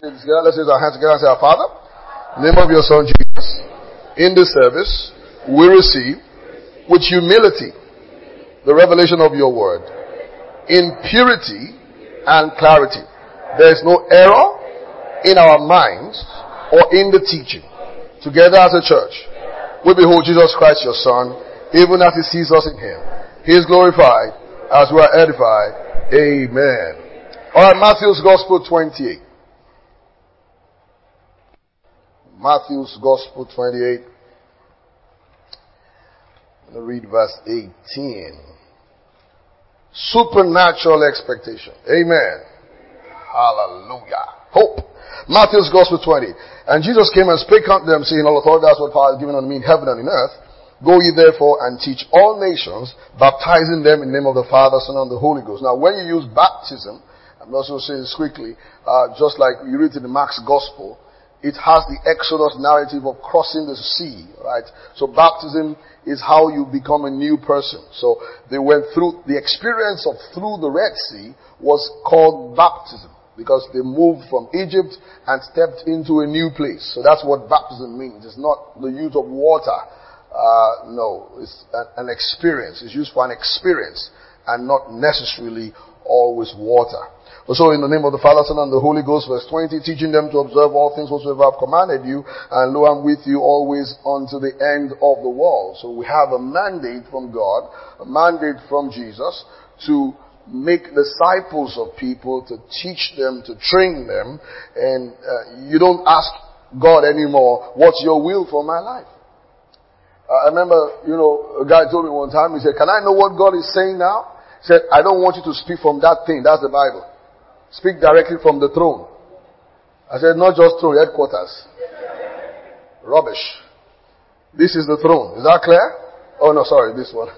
Let's raise our hands together and say, Our Father, in the name of your Son Jesus, in this service, we receive with humility the revelation of your word in purity and clarity. There is no error in our minds or in the teaching. Together as a church, we behold Jesus Christ, your Son, even as he sees us in him. He is glorified as we are edified. Amen. Alright, Matthew's Gospel 28. Matthew's Gospel 28. I'm going to read verse 18. Supernatural expectation. Amen. Hallelujah. Hope. Matthew's Gospel 20. And Jesus came and spake unto them, saying, All authority that's what power is given unto me in heaven and in earth. Go ye therefore and teach all nations, baptizing them in the name of the Father, Son, and the Holy Ghost. Now when you use baptism, I'm also saying this quickly, just like you read in the Mark's Gospel, it has the Exodus narrative of crossing the sea, right? So baptism is how you become a new person. So they went through, the experience of through the Red Sea was called baptism because they moved from Egypt and stepped into a new place. So that's what baptism means. It's not the use of water. No, it's an experience. It's used for an experience and not necessarily always water. So in the name of the Father, Son, and the Holy Ghost, verse 20, teaching them to observe all things whatsoever I've commanded you, and lo, I'm with you always unto the end of the world. So we have a mandate from God, a mandate from Jesus to make disciples of people, to teach them, to train them, and you don't ask God anymore, what's your will for my life? I remember, a guy told me one time, he said, can I know what God is saying now? He said, I don't want you to speak from that thing, that's the Bible. Speak directly from the throne. I said, not just throne, headquarters. Rubbish. This is the throne. Is that clear? Oh no, sorry, this one.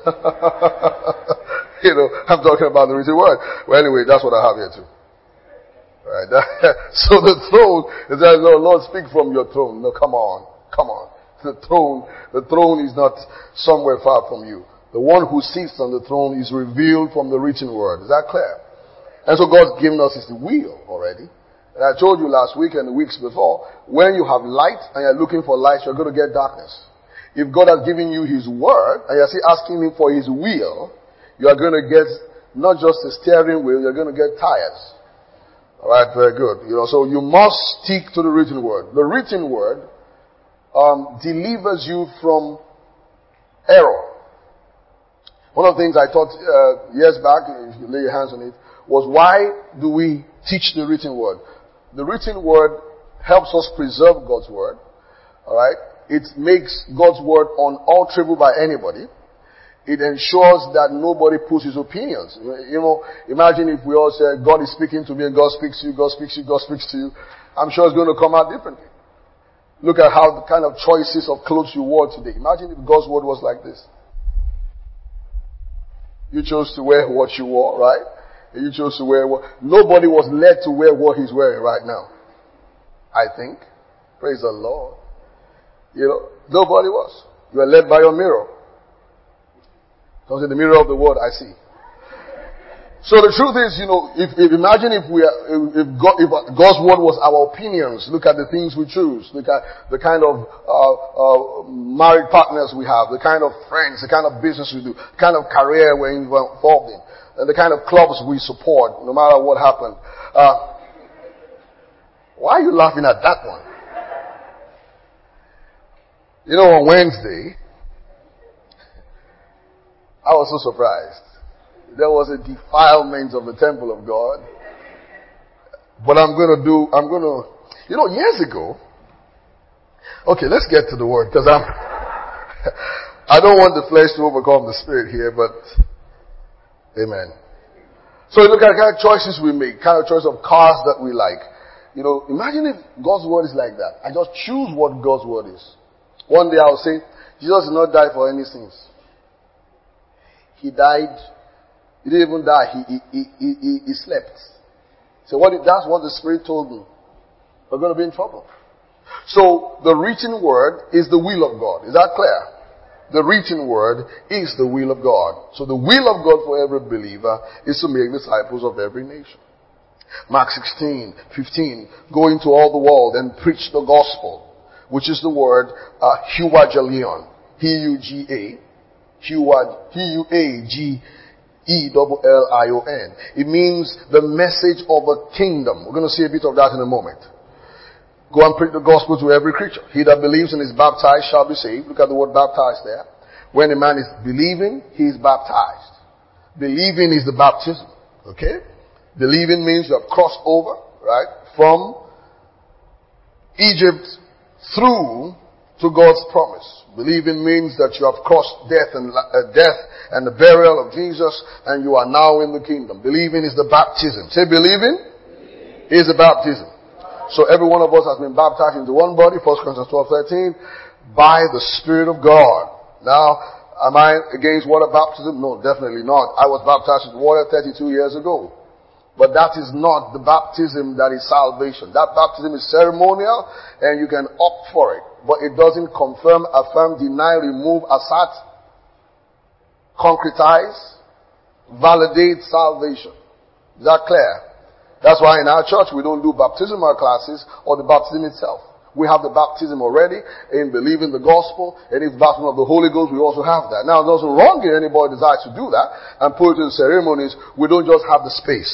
I'm talking about the written word. Well, anyway, that's what I have here too. Right. So the throne is that, Lord, speak from your throne. No, come on. The throne is not somewhere far from you. The one who sits on the throne is revealed from the written word. Is that clear? And so God's given us his will already. And I told you last week and the weeks before, when you have light and you're looking for light, you're going to get darkness. If God has given you his word and you're still asking him for his will, you are going to get not just a steering wheel, you're going to get tires. Alright, very good. So you must stick to the written word. The written word delivers you from error. One of the things I taught years back, if you lay your hands on it, was why do we teach the written word? The written word helps us preserve God's word. Alright? It makes God's word unalterable by anybody. It ensures that nobody puts his opinions. Imagine if we all said, God is speaking to me and God speaks to you, God speaks to you, God speaks to you. I'm sure it's going to come out differently. Look at how the kind of choices of clothes you wore today. Imagine if God's word was like this. You chose to wear what you wore, right? You chose to wear what... Nobody was led to wear what he's wearing right now. I think. Praise the Lord. Nobody was. You were led by your mirror. Because in the mirror of the word I see. So the truth is, imagine if God's word was our opinions. Look at the things we choose. Look at the kind of married partners we have, the kind of friends, the kind of business we do, the kind of career we're involved in, and the kind of clubs we support, no matter what happened. Why are you laughing at that one? On Wednesday, I was so surprised. There was a defilement of the temple of God. But years ago, okay, let's get to the word, because I don't want the flesh to overcome the spirit here, but amen. So look at the kind of choices we make, kind of choice of cars that we like. Imagine if God's word is like that. I just choose what God's word is. One day I'll say, Jesus did not die for any sins. He died. He didn't even die. He slept. So that's what the Spirit told me. We're going to be in trouble. So the written word is the will of God. Is that clear? The written word is the will of God. So the will of God for every believer is to make disciples of every nation. Mark 16:15, go into all the world and preach the gospel, which is the word Huagelion. H-U-A-G-E-L-L-I-O-N. It means the message of a kingdom. We're going to see a bit of that in a moment. Go and preach the gospel to every creature. He that believes and is baptized shall be saved. Look at the word baptized there. When a man is believing, he is baptized. Believing is the baptism. Okay? Believing means you have crossed over, right, from Egypt through to God's promise. Believing means that you have crossed death and the burial of Jesus, and you are now in the kingdom. Believing is the baptism. Say believing is the baptism. So every one of us has been baptized into one body, 1 Corinthians 12:13, by the Spirit of God. Now, am I against water baptism? No, definitely not. I was baptized with water 32 years ago. But that is not the baptism that is salvation. That baptism is ceremonial, and you can opt for it. But it doesn't confirm, affirm, deny, remove, assert, concretize, validate salvation. Is that clear? That's why in our church we don't do baptismal classes or the baptism itself. We have the baptism already in believing the gospel, and if baptism of the Holy Ghost, we also have that. Now, there's nothing wrong if anybody decides to do that and put it in ceremonies. We don't just have the space.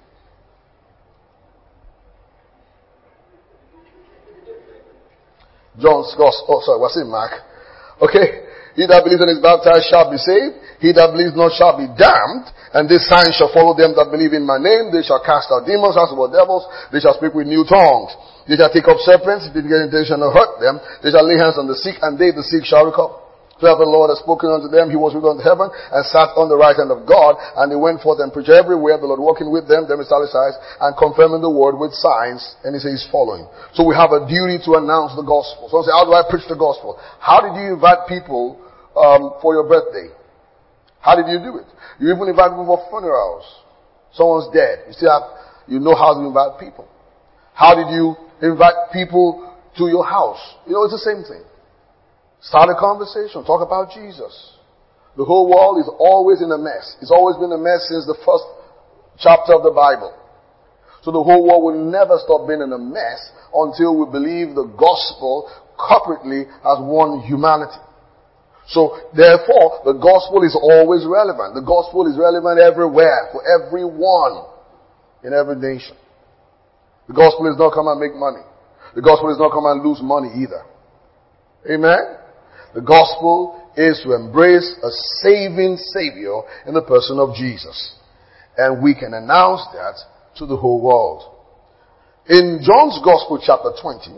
John's gospel, what's it, Mark? Okay. He that believes and is baptized shall be saved. He that believes not shall be damned. And this sign shall follow them that believe in my name. They shall cast out demons, as well devils. They shall speak with new tongues. They shall take up serpents. If they get intention to hurt them, they shall lay hands on the sick, and they, the sick, shall recover. So the Lord has spoken unto them. He was risen unto heaven and sat on the right hand of God. And they went forth and preached everywhere, the Lord walking with them italicized, and confirming the word with signs. And he says following. So we have a duty to announce the gospel. Someone say, how do I preach the gospel? How did you invite people for your birthday? How did you do it? You even invite people for funerals. Someone's dead. You know how to invite people. How did you invite people to your house? It's the same thing. Start a conversation. Talk about Jesus. The whole world is always in a mess. It's always been a mess since the first chapter of the Bible. So the whole world will never stop being in a mess until we believe the gospel corporately as one humanity. So, therefore, the gospel is always relevant. The gospel is relevant everywhere, for everyone, in every nation. The gospel is not come and make money. The gospel is not come and lose money either. Amen? The gospel is to embrace a saving Savior in the person of Jesus. And we can announce that to the whole world. In John's Gospel, chapter 20,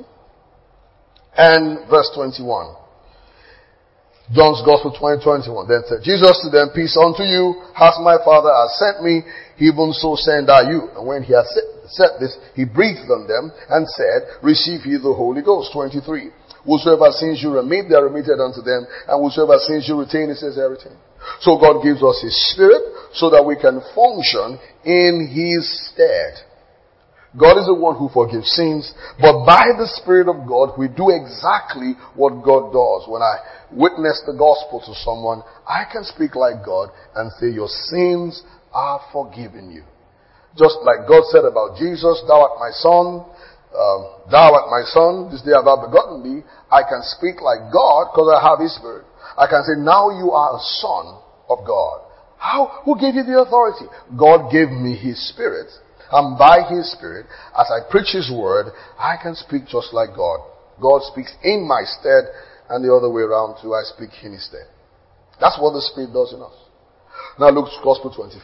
and verse 21, John's Gospel 20:21. Then said Jesus to them, peace unto you, as my Father has sent me, even so send I you. And when he had said this, he breathed on them and said, receive ye the Holy Ghost. 23. Whosoever sins you remit, they are remitted unto them. And whosoever sins you retain, it says everything. So God gives us his Spirit so that we can function in his stead. God is the one who forgives sins, but by the Spirit of God, we do exactly what God does. When I witness the gospel to someone, I can speak like God and say, your sins are forgiven you. Just like God said about Jesus, thou art my son, this day have I begotten thee. I can speak like God because I have his Spirit. I can say, now you are a son of God. How? Who gave you the authority? God gave me his Spirit. And by his Spirit, as I preach his word, I can speak just like God. God speaks in my stead, and the other way around too, I speak in his stead. That's what the Spirit does in us. Now Luke's Gospel 24.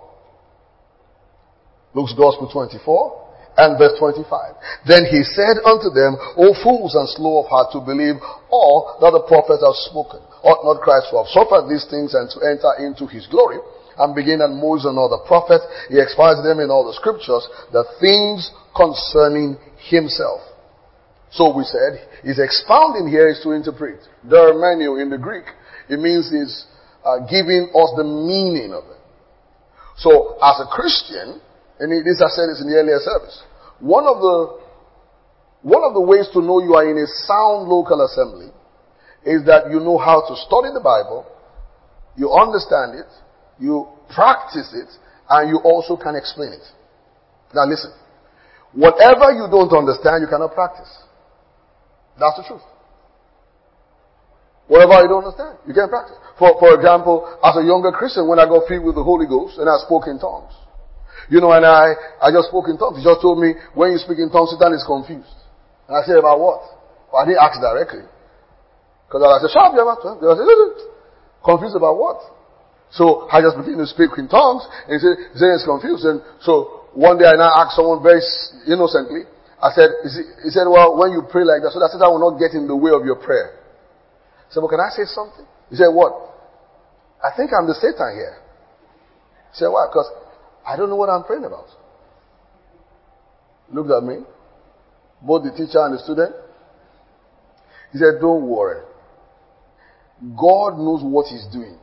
Luke's Gospel 24 and verse 25. Then he said unto them, O fools and slow of heart to believe all that the prophets have spoken. Ought not Christ to have suffered these things and to enter into his glory? And beginning at Moses and all the prophets, he expounds them in all the scriptures, the things concerning himself. So we said, his expounding here is to interpret. Dermenio in the Greek, it means he's giving us the meaning of it. So as a Christian, and this I said this in the earlier service, one of the ways to know you are in a sound local assembly is that you know how to study the Bible, you understand it, you practice it, and you also can explain it. Now listen. Whatever you don't understand, you cannot practice. That's the truth. Whatever you don't understand, you can't practice. For example, as a younger Christian, when I got filled with the Holy Ghost and I spoke in tongues. You know, and I just spoke in tongues. He just told me, when you speak in tongues, Satan is confused. And I said, about what? Well, I didn't ask directly. Because I said, shut up, your mouth. They said, confused about what? So I just began to speak in tongues, and he said it's confused. And so one day I now asked someone very innocently, I said, he said, well, when you pray like that, so that Satan will not get in the way of your prayer. I said, well, can I say something? He said, what? I think I'm the Satan here. He said, why? Because I don't know what I'm praying about. Looked at me, both the teacher and the student. He said, don't worry. God knows what he's doing.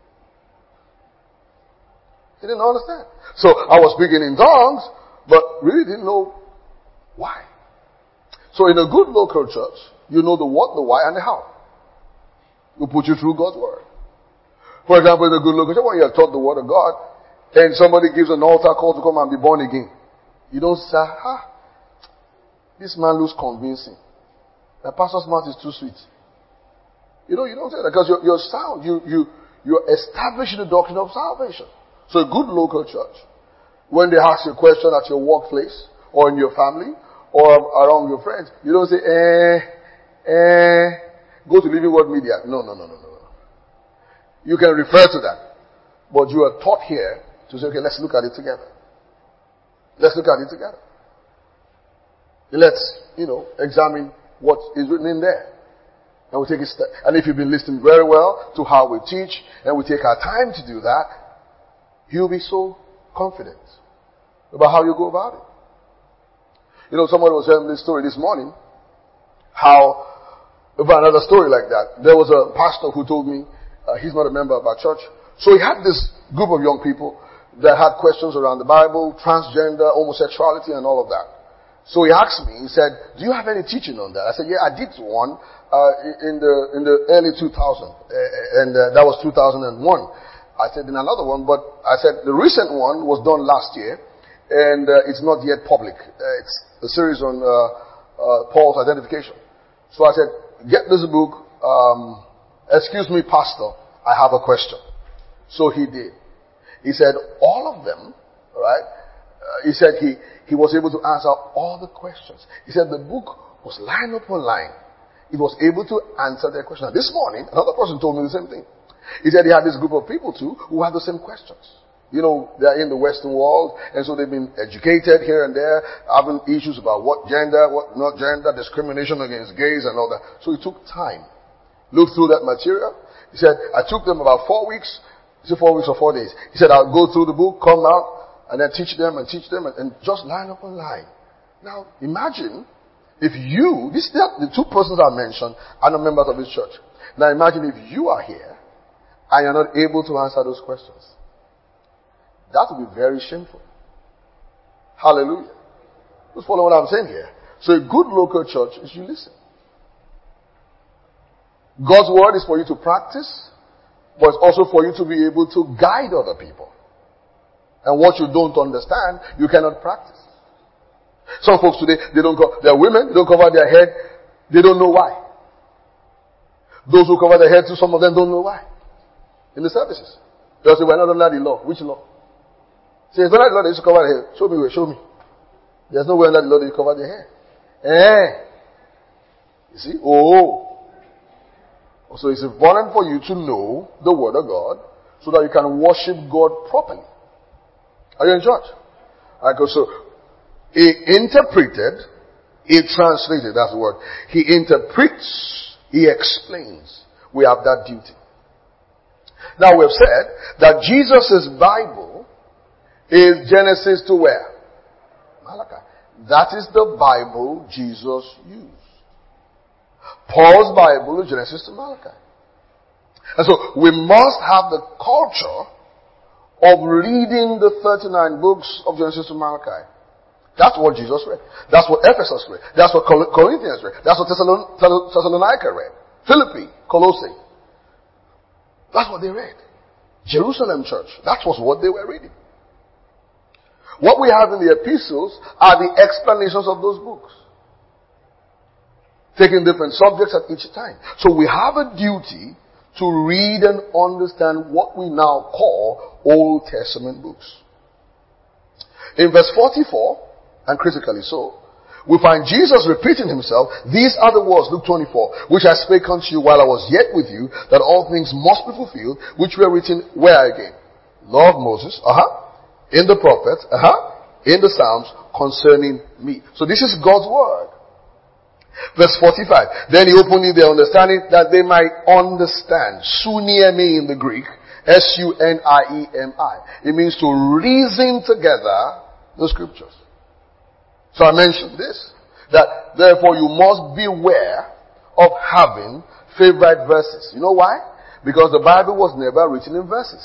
He didn't understand. So I was speaking in tongues, but really didn't know why. So in a good local church, you know the what, the why, and the how. Will put you through God's word. For example, in a good local church, when you are taught the word of God, and somebody gives an altar call to come and be born again, you don't say, this man looks convincing. The pastor's mouth is too sweet. You don't say that because your sound, you're establishing the doctrine of salvation. So a good local church, when they ask you a question at your workplace, or in your family, or around your friends, you don't say, go to Living Word Media. No. You can refer to that. But you are taught here to say, okay, let's look at it together. Let's look at it together. Let's, examine what is written in there. And we take it step. And if you've been listening very well to how we teach, and we take our time to do that, you'll be so confident about how you go about it. Somebody was telling me this story this morning, how, about another story like that. There was a pastor who told me, he's not a member of our church. So he had this group of young people that had questions around the Bible, transgender, homosexuality, and all of that. So he asked me, he said, do you have any teaching on that? I said, yeah, I did one in the early 2000s, and that was 2001. I said, in another one, but I said, the recent one was done last year, and it's not yet public. It's a series on Paul's identification. So I said, get this book. Excuse me, pastor, I have a question. So he did. He said, all of them, right? He said he was able to answer all the questions. He said the book was line upon line. It was able to answer their questions. Now, this morning, another person told me the same thing. He said he had this group of people too who had the same questions. They're in the Western world, and so they've been educated here and there, having issues about what gender, what not gender, discrimination against gays and all that. So he took time, looked through that material. He said, I took them about 4 weeks. He said 4 weeks or 4 days. He said, I'll go through the book, come out, and then teach them and just line upon line. Now, imagine if the two persons I mentioned are not members of this church. Now imagine if you are here and you're not able to answer those questions. That would be very shameful. Hallelujah. Just follow what I'm saying here. So a good local church is you listen. God's word is for you to practice, but it's also for you to be able to guide other people. And what you don't understand, you cannot practice. Some folks today, they're women, they don't cover their head, they don't know why. Those who cover their head too, some of them don't know why. In the services. They'll say, we're not under the law. Which law? Say, it's not under the law that you should cover their head. Show me where, show me. There's no way under the law that you cover their hair. You see? So it's important for you to know the word of God so that you can worship God properly. Are you in church? So, he interpreted, he translated, that's the word. He interprets, he explains. We have that duty. Now we have said that Jesus' Bible is Genesis to where? Malachi. That is the Bible Jesus used. Paul's Bible is Genesis to Malachi. And so we must have the culture of reading the 39 books of Genesis to Malachi. That's what Jesus read. That's what Ephesus read. That's what Corinthians read. That's what Thessalonica read. Philippi, Colossae. That's what they read. Jerusalem church. That was what they were reading. What we have in the epistles are the explanations of those books, taking different subjects at each time. So we have a duty to read and understand what we now call Old Testament books. In verse 44, and critically so, we find Jesus repeating himself. These are the words, Luke 24, which I spake unto you while I was yet with you, that all things must be fulfilled, which were written where again? Law of Moses, in the prophets, in the Psalms, concerning me. So this is God's word. Verse 45. Then he opened their understanding that they might understand. Suniemi in the Greek. S-U-N-I-E-M-I. It means to reason together the scriptures. So I mentioned this. That therefore you must beware of having favorite verses. You know why? Because the Bible was never written in verses.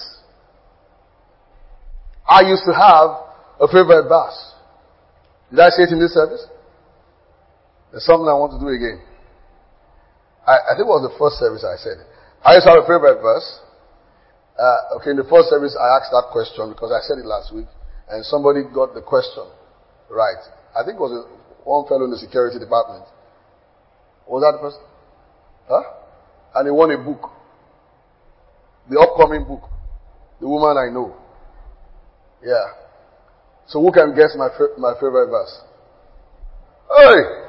I used to have a favorite verse. Did I say it in this service? There's something I want to do again. I think it was the first service I said it. I used to have a favorite verse. In the first service I asked that question because I said it last week and somebody got the question right. I think it was one fellow in the security department. Was that the person? And he won a book. The upcoming book. The Woman I Know. Yeah. So who can guess my favorite verse? Hey!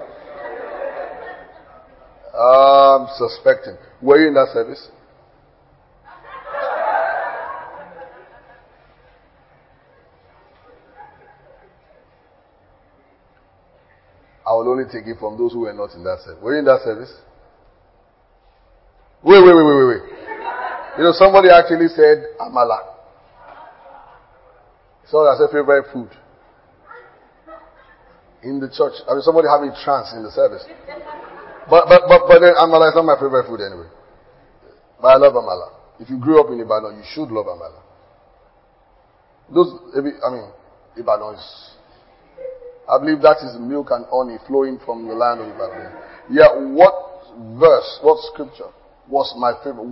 I'm suspecting. Were you in that service? I will only take it from those who were not in that service. Were you in that service? Wait. You know, somebody actually said amala. So that's a favorite food. In the church. I mean, somebody having trance in the service. But then amala is not my favorite food anyway. But I love amala. If you grew up in Ibadan, you should love amala. Ibadan is, I believe that is milk and honey flowing from the land of Ibadan. Yeah, what verse, what scripture was my favorite?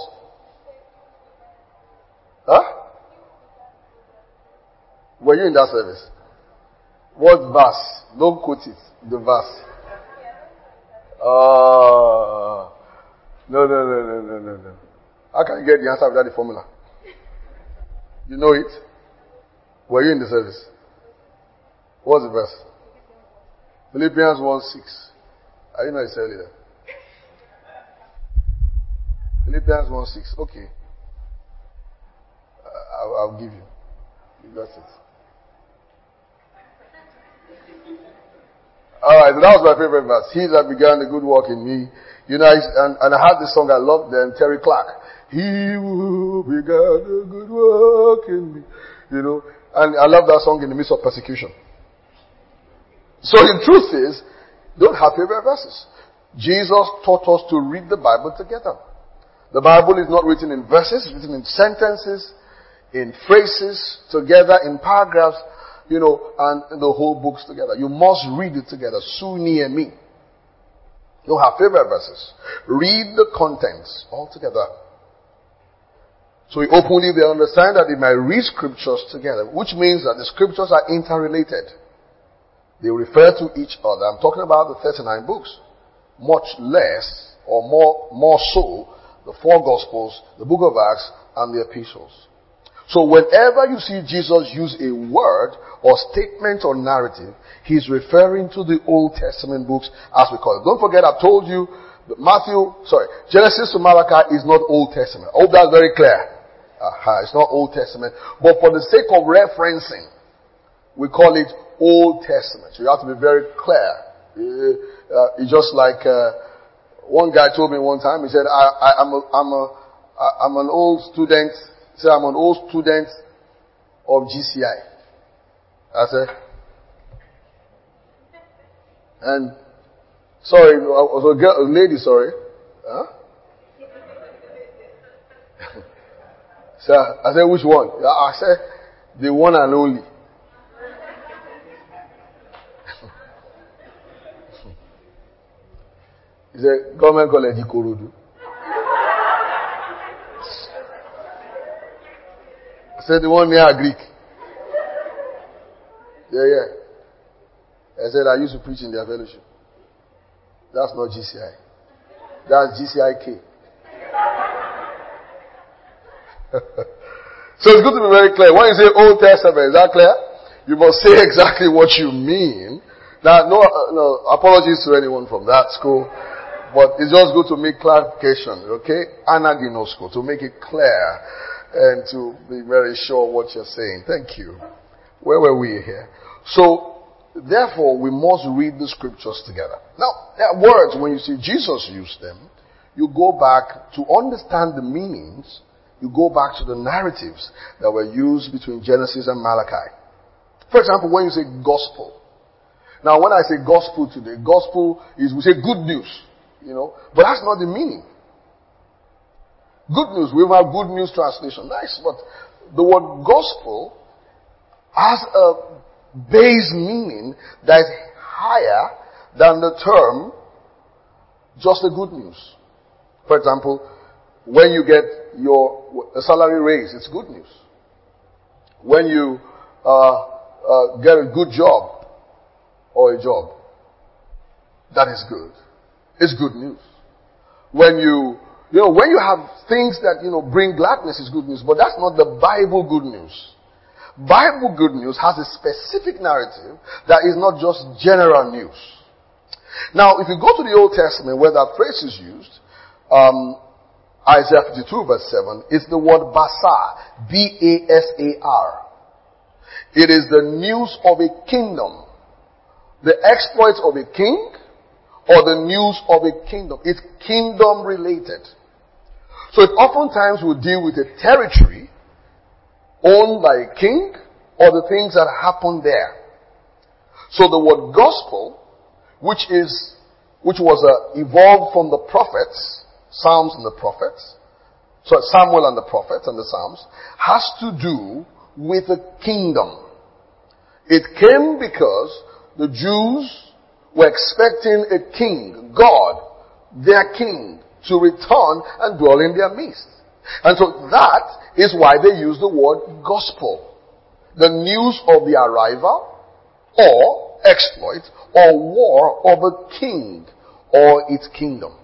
Were you in that service? What verse? Don't quote it. The verse. No. How can you get the answer without the formula? You know it? Were you in the service? What's the verse? Philippians 1:6. I didn't know it's earlier. Philippians 1:6. Okay. I'll give you. You got it. Alright, so that was my favorite verse. He that began the good work in me. You know, and I had this song I loved then, Terry Clark. He who began the good work in me. You know, and I love that song in the midst of persecution. So the truth is, don't have favorite verses. Jesus taught us to read the Bible together. The Bible is not written in verses, it's written in sentences, in phrases, together, in paragraphs, you know, and the whole books together. You must read it together. Su near me. Don't have favorite verses. Read the contents all together. So we openly they understand that they might read scriptures together, which means that the scriptures are interrelated. They refer to each other. I'm talking about the 39 books. Much less, or more so, the 4 Gospels, the book of Acts, and the epistles. So whenever you see Jesus use a word or statement or narrative, he's referring to the Old Testament books as we call it. Don't forget I told you that Genesis to Malachi is not Old Testament. I hope that's very clear. It's not Old Testament. But for the sake of referencing, we call it Old Testament. So you have to be very clear. It's just like one guy told me one time, he said, I'm an old student. He said, I'm an old student of GCI. I said, and sorry, was a lady, sorry. Huh? So I said, which one? I said, the one and only. He said, Government College Ikorodu. I said, the one near Greek. Yeah. I said I used to preach in their fellowship. That's not GCI. That's GCIK. So it's good to be very clear. When you say Old Testament, is that clear? You must say exactly what you mean. Now, no apologies to anyone from that school, but it's just good to make clarification, okay? Anaginosko, to make it clear and to be very sure what you're saying. Thank you. Where were we here? So, therefore, we must read the scriptures together. Now, there are words, when you see Jesus use them, you go back to understand the meanings. You go back to the narratives that were used between Genesis and Malachi. For example, when you say gospel. Now, when I say gospel today, gospel is, we say good news, but that's not the meaning. Good news, we have good news translation. Nice, but the word gospel has a base meaning that is higher than the term just the good news. For example, when you get your salary raise, it's good news. When you get a good job or a job, that is good. It's good news. When when you have things that bring gladness, is good news. But that's not the Bible good news. Bible good news has a specific narrative that is not just general news. Now, if you go to the Old Testament where that phrase is used, Isaiah 52 verse 7, it's the word basar. B-A-S-A-R. It is the news of a kingdom. The exploits of a king or the news of a kingdom. It's kingdom related. So it oftentimes will deal with a territory owned by a king or the things that happen there. So the word gospel, which was evolved from the prophets, Psalms and the prophets, so Samuel and the prophets and the Psalms, has to do with the kingdom. It came because the Jews were expecting a king, God, their king, to return and dwell in their midst. And so that is why they use the word gospel. The news of the arrival or exploit or war of a king or its kingdom.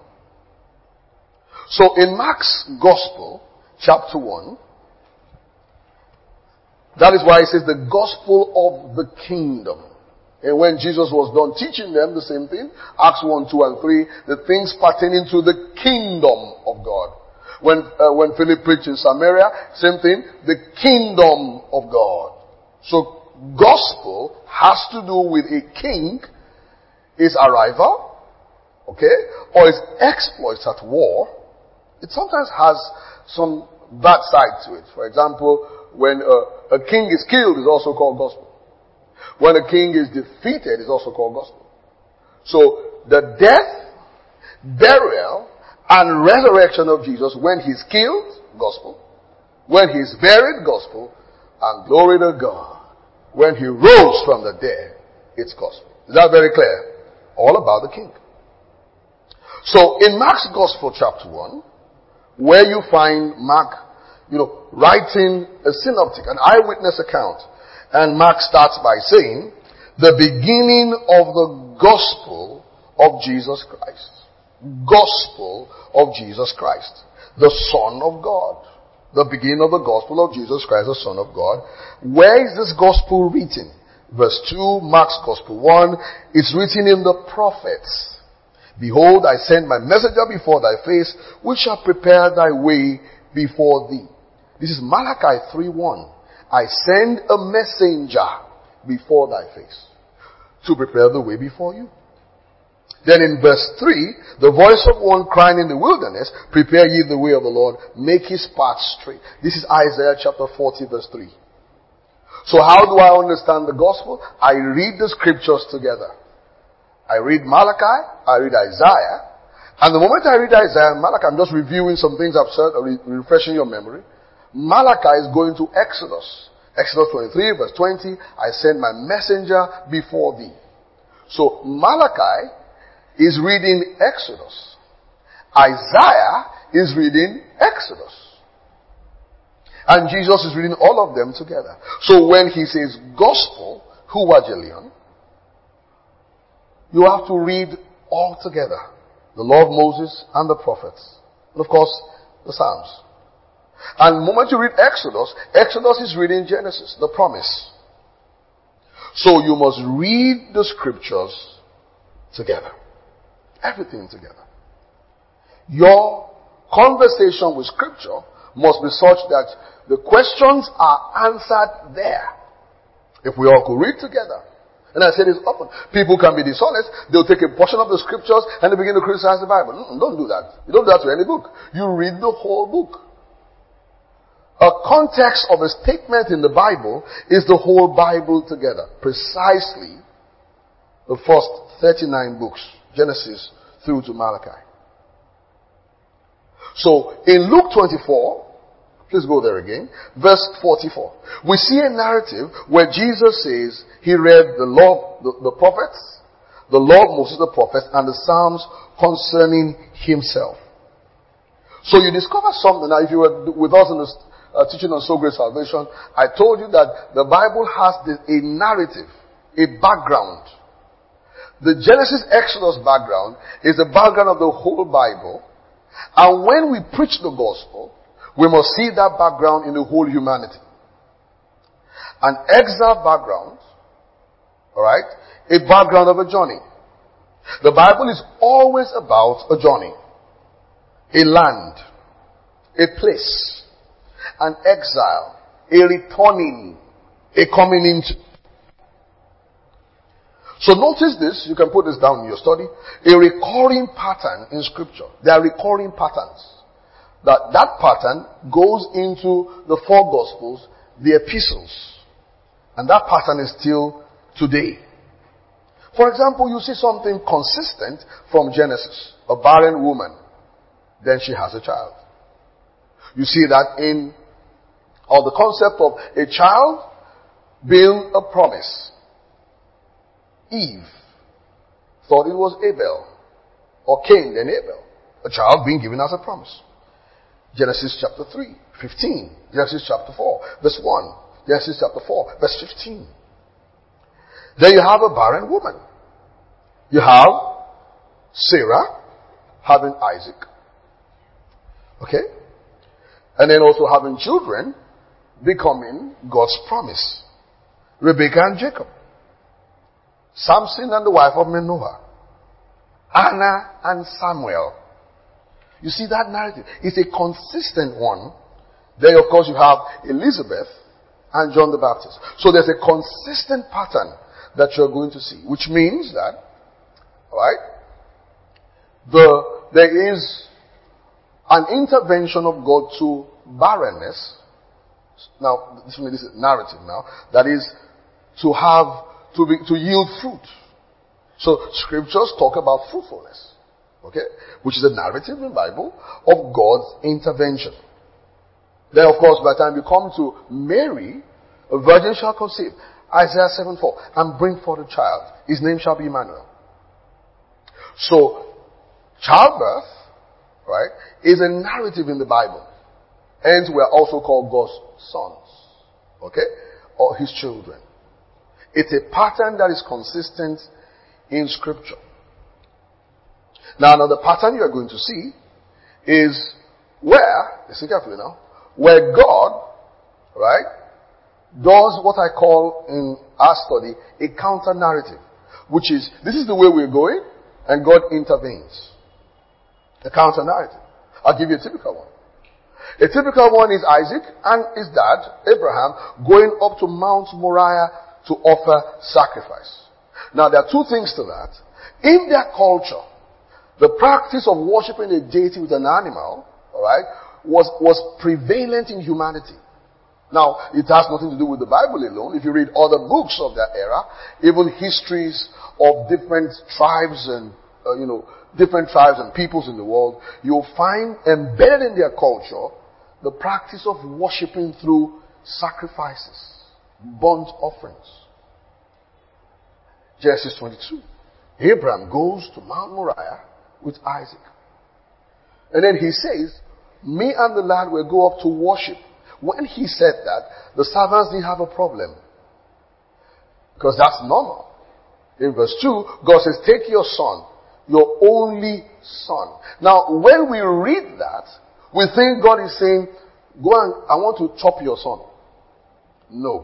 So in Mark's Gospel, chapter 1, that is why it says the gospel of the kingdom. And when Jesus was done teaching them the same thing, Acts 1, 2, and 3, the things pertaining to the kingdom of God. When Philip preached in Samaria, same thing, the kingdom of God. So gospel has to do with a king, his arrival, okay, or his exploits at war. It sometimes has some bad side to it. For example, when a king is killed, it's also called gospel. When a king is defeated, it's also called gospel. So the death, burial, and resurrection of Jesus, when he's killed, gospel. When he's buried, gospel. And glory to God, when he rose from the dead, it's gospel. Is that very clear? All about the king. So in Mark's Gospel chapter 1, where you find Mark, writing a synoptic, an eyewitness account. And Mark starts by saying, the beginning of the gospel of Jesus Christ. Gospel of Jesus Christ. The Son of God. The beginning of the gospel of Jesus Christ, the Son of God. Where is this gospel written? Verse 2, Mark's Gospel 1, it's written in the prophets. Behold, I send my messenger before thy face, which shall prepare thy way before thee. This is Malachi 3:1. I send a messenger before thy face to prepare the way before you. Then in verse 3, the voice of one crying in the wilderness, prepare ye the way of the Lord, make his path straight. This is Isaiah chapter 40 verse 3. So how do I understand the gospel? I read the scriptures together. I read Malachi, I read Isaiah, and the moment I read Isaiah and Malachi, I'm just reviewing some things I've said, refreshing your memory. Malachi is going to Exodus. Exodus 23 verse 20, I send my messenger before thee. So Malachi is reading Exodus. Isaiah is reading Exodus. And Jesus is reading all of them together. So when he says gospel Huwagelion, you have to read all together. The law of Moses and the prophets. And of course, the Psalms. And the moment you read Exodus, Exodus is reading Genesis, the promise. So you must read the scriptures together. Everything together. Your conversation with scripture must be such that the questions are answered there. If we all could read together. And I say this often. People can be dishonest. They'll take a portion of the scriptures and they begin to criticize the Bible. Don't do that. You don't do that to any book. You read the whole book. A context of a statement in the Bible is the whole Bible together. Precisely the first 39 books. Genesis through to Malachi. So in Luke 24, please go there again. Verse 44. We see a narrative where Jesus says he read the law, the prophets, the law of Moses, the prophets, and the Psalms concerning himself. So you discover something. Now, if you were with us in the teaching on So Great Salvation, I told you that the Bible has a narrative, a background. The Genesis Exodus background is the background of the whole Bible. And when we preach the gospel, we must see that background in the whole humanity. An exile background, alright, a background of a journey. The Bible is always about a journey, a land, a place, an exile, a returning, a coming into. So notice this, you can put this down in your study, a recurring pattern in scripture. There are recurring patterns. That pattern goes into the four gospels, the epistles. And that pattern is still today. For example, you see something consistent from Genesis. A barren woman. Then she has a child. You see that in the concept of a child being a promise. Eve thought it was Abel. Or Cain, then Abel. A child being given as a promise. Genesis chapter 3, 15. Genesis chapter 4, verse 1. Genesis chapter 4, verse 15. Then you have a barren woman. You have Sarah having Isaac. Okay? And then also having children becoming God's promise. Rebekah and Jacob. Samson and the wife of Manoah. Anna and Samuel. You see that narrative? It's a consistent one. Then of course you have Elizabeth and John the Baptist. So there's a consistent pattern that you're going to see. Which means that, alright, there is an intervention of God to barrenness. Now, this is narrative now. That is to yield fruit. So scriptures talk about fruitfulness. Okay? Which is a narrative in the Bible of God's intervention. Then of course by the time you come to Mary, a virgin shall conceive. Isaiah 7:4. And bring forth a child. His name shall be Emmanuel. So, childbirth, right, is a narrative in the Bible. Hence we are also called God's sons. Okay? Or his children. It's a pattern that is consistent in scripture. Now the pattern you are going to see is where, listen carefully now, where God, right, does what I call in our study a counter narrative. Which is, this is the way we're going, and God intervenes. A counter narrative. I'll give you a typical one. A typical one is Isaac and his dad, Abraham, going up to Mount Moriah to offer sacrifice. Now there are two things to that. In their culture, the practice of worshipping a deity with an animal, alright, was prevalent in humanity. Now, it has nothing to do with the Bible alone. If you read other books of that era, even histories of different tribes and, different tribes and peoples in the world, you'll find embedded in their culture the practice of worshipping through sacrifices, burnt offerings. Genesis 22. Abraham goes to Mount Moriah with Isaac. And then he says, me and the lad will go up to worship. When he said that, the servants didn't have a problem. Because that's normal. In verse 2, God says, take your son, your only son. Now, when we read that, we think God is saying, go and I want to chop your son. No.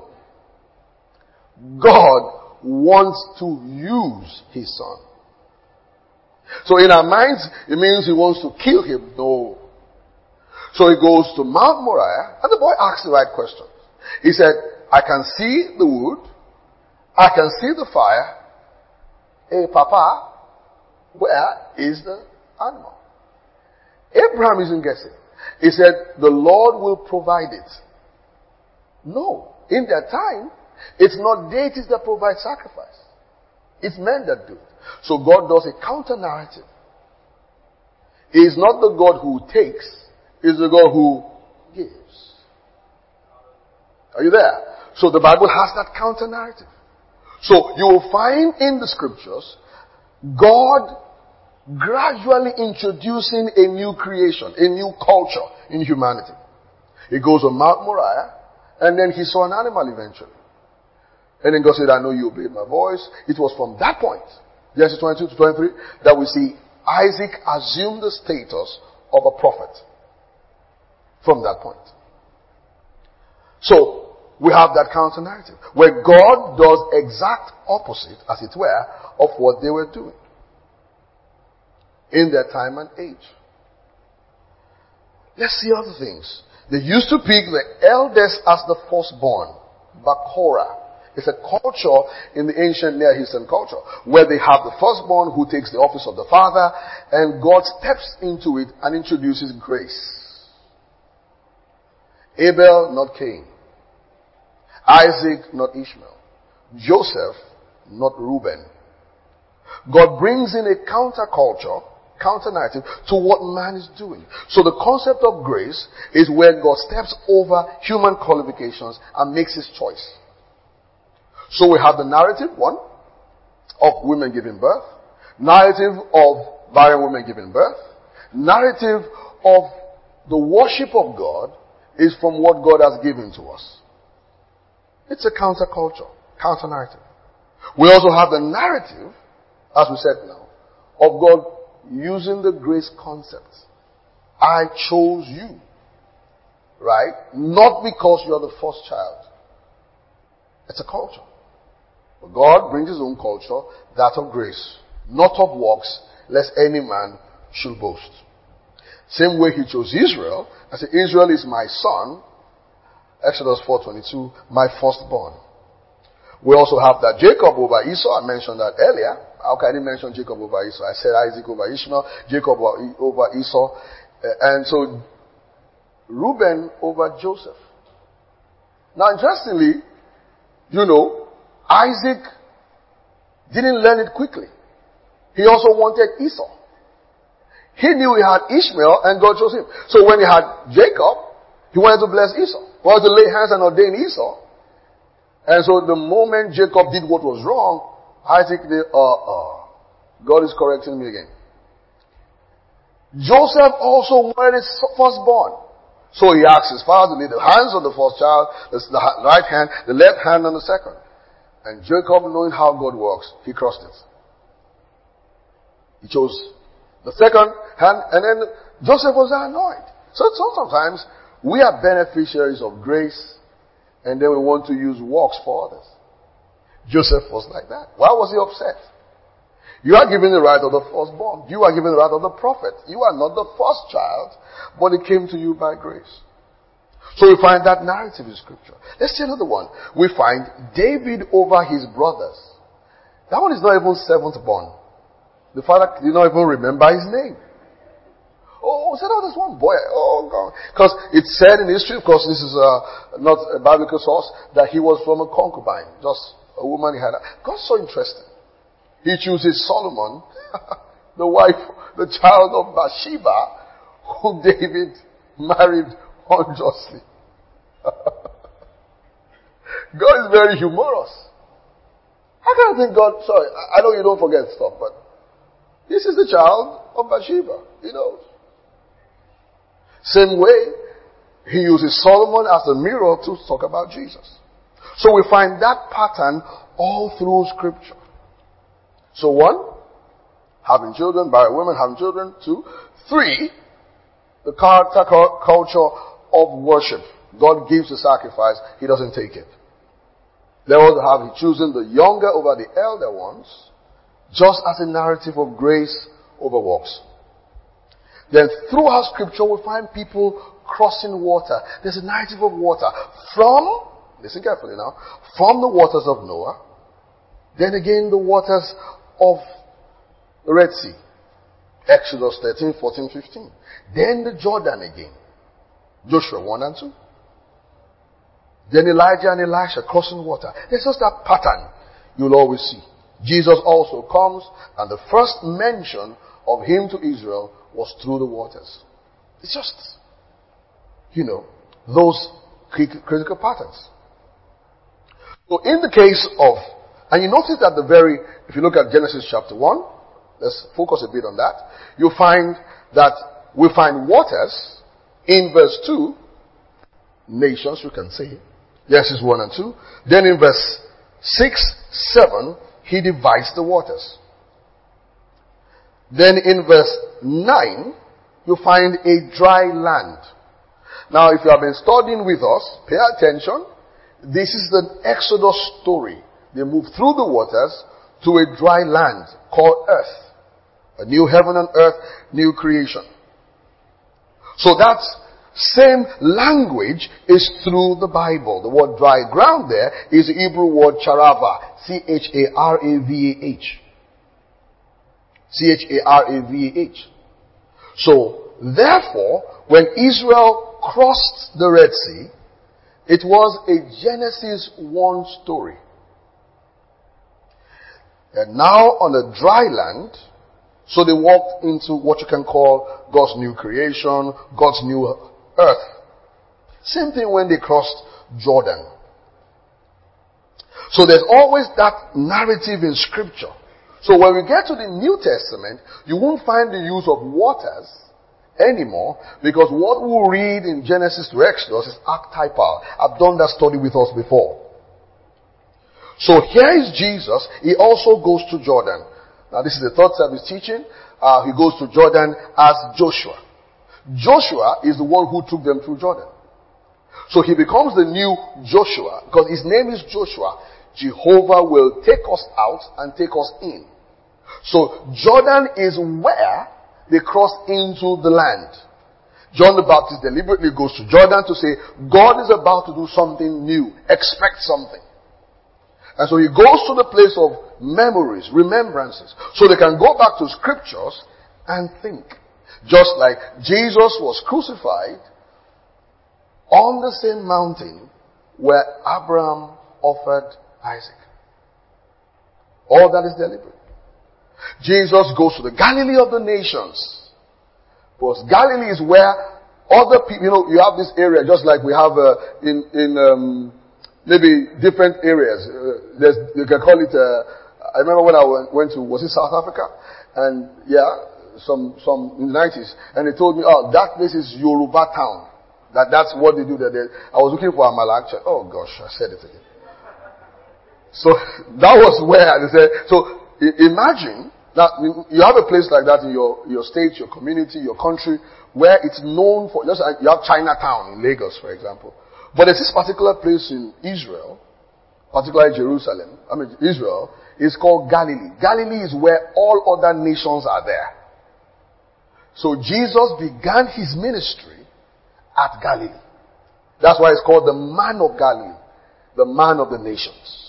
God wants to use his son. So in our minds, it means he wants to kill him. No. So he goes to Mount Moriah, and the boy asks the right question. He said, I can see the wood, I can see the fire. Hey, Papa, where is the animal? Abraham isn't guessing. He said, the Lord will provide it. No. In their time, it's not deities that provide sacrifice. It's men that do it. So God does a counter narrative. He is not the God who takes, he is the God who gives. Are you there? So the Bible has that counter narrative. So you will find in the scriptures God gradually introducing a new creation, a new culture in humanity. He goes on Mount Moriah, and then he saw an animal eventually. And then God said, I know you obeyed my voice. It was from that point, Genesis 22 to 23, that we see Isaac assume the status of a prophet. From that point. So, we have that counter narrative, where God does exact opposite, as it were, of what they were doing. In their time and age. Let's see other things. They used to pick the eldest as the firstborn. Bakora. It's a culture in the ancient Near Eastern culture where they have the firstborn who takes the office of the father, and God steps into it and introduces grace. Abel, not Cain. Isaac, not Ishmael. Joseph, not Reuben. God brings in a counterculture, counter narrative to what man is doing. So the concept of grace is where God steps over human qualifications and makes his choice. So we have the narrative, one, of women giving birth. Narrative of barren women giving birth. Narrative of the worship of God is from what God has given to us. It's a counterculture, counter narrative. We also have the narrative, as we said now, of God using the grace concept. I chose you. Right? Not because you're the first child. It's a culture. But God brings his own culture, that of grace, not of works, lest any man should boast. Same way he chose Israel, and said, Israel is my son, Exodus 4:22, my firstborn. We also have that Jacob over Esau, I mentioned that earlier. How can I didn't mention Jacob over Esau? I said Isaac over Ishmael, Jacob over Esau, and so Reuben over Joseph. Now interestingly, Isaac didn't learn it quickly. He also wanted Esau. He knew he had Ishmael and God chose him. So when he had Jacob, he wanted to bless Esau. He wanted to lay hands and ordain Esau. And so the moment Jacob did what was wrong, Isaac did, God is correcting me again. Joseph also wanted his firstborn. So he asked his father to lay the hands on the first child, the right hand, the left hand on the second. And Jacob, knowing how God works, he crossed it. He chose the second hand, and then Joseph was annoyed. So sometimes we are beneficiaries of grace, and then we want to use works for others. Joseph was like that. Why was he upset? You are given the right of the firstborn. You are given the right of the prophet. You are not the first child, but it came to you by grace. So we find that narrative in scripture. Let's see another one. We find David over his brothers. That one is not even seventh born. The father did not even remember his name. There's one boy. Oh, God. Because it's said in history, of course, this is not a biblical source, that he was from a concubine. Just a woman he had. God's so interesting. He chooses Solomon, the wife, the child of Bathsheba, whom David married unjustly. God is very humorous. How can I think God, sorry, I know you don't forget stuff, but this is the child of Bathsheba. He knows. Same way, he uses Solomon as a mirror to talk about Jesus. So we find that pattern all through Scripture. So 1, having children, married women having children. 2, 3, the character culture of worship. God gives the sacrifice, He doesn't take it. They also have He choosing the younger over the elder ones, just as a narrative of grace over works. Then throughout Scripture we find people crossing water. There's a narrative of water from, listen carefully now, from the waters of Noah, then again the waters of the Red Sea. Exodus 13, 14, 15. Then the Jordan again. Joshua 1 and 2. Then Elijah and Elisha crossing water. There's just that pattern you'll always see. Jesus also comes, and the first mention of Him to Israel was through the waters. It's just, those critical patterns. So in the case of, and you notice that if you look at Genesis chapter 1, let's focus a bit on that, you find that we find waters in verse 2, nations, you can say, Genesis 1 and 2. Then in verse 6, 7, He divides the waters. Then in verse 9, you find a dry land. Now if you have been studying with us, pay attention. This is the Exodus story. They moved through the waters to a dry land called earth. A new heaven and earth, new creation. So that same language is through the Bible. The word dry ground there is the Hebrew word charava. C-H-A-R-A-V-A-H. C-H-A-R-A-V-A-H. So, therefore, when Israel crossed the Red Sea, it was a Genesis 1 story. And now on a dry land, so they walked into what you can call God's new creation, God's new earth. Same thing when they crossed Jordan. So there's always that narrative in Scripture. So when we get to the New Testament, you won't find the use of waters anymore, because what we read in Genesis to Exodus is archetypal. I've done that study with us before. So here is Jesus. He also goes to Jordan. Now this is the third service teaching. He goes to Jordan as Joshua. Joshua is the one who took them through Jordan. So he becomes the new Joshua because his name is Joshua. Jehovah will take us out and take us in. So Jordan is where they cross into the land. John the Baptist deliberately goes to Jordan to say, God is about to do something new. Expect something. And so he goes to the place of memories, remembrances, so they can go back to scriptures and think. Just like Jesus was crucified on the same mountain where Abraham offered Isaac. All that is deliberate. Jesus goes to the Galilee of the nations. Because Galilee is where other people, you have this area just like we have in maybe different areas. You can call it, I remember when I went to, was it South Africa? And some in the 90s. And they told me, oh, that place is Yoruba town. That's what they do there. I was looking for Amala actually. Oh gosh, I said it again. So that was where they said, so imagine that you have a place like that in your state, your community, your country, where it's known for, just like you have Chinatown in Lagos, for example. But there's this particular place in Israel, particularly Jerusalem, Israel, is called Galilee. Galilee is where all other nations are there. So Jesus began his ministry at Galilee. That's why it's called the man of Galilee, the man of the nations.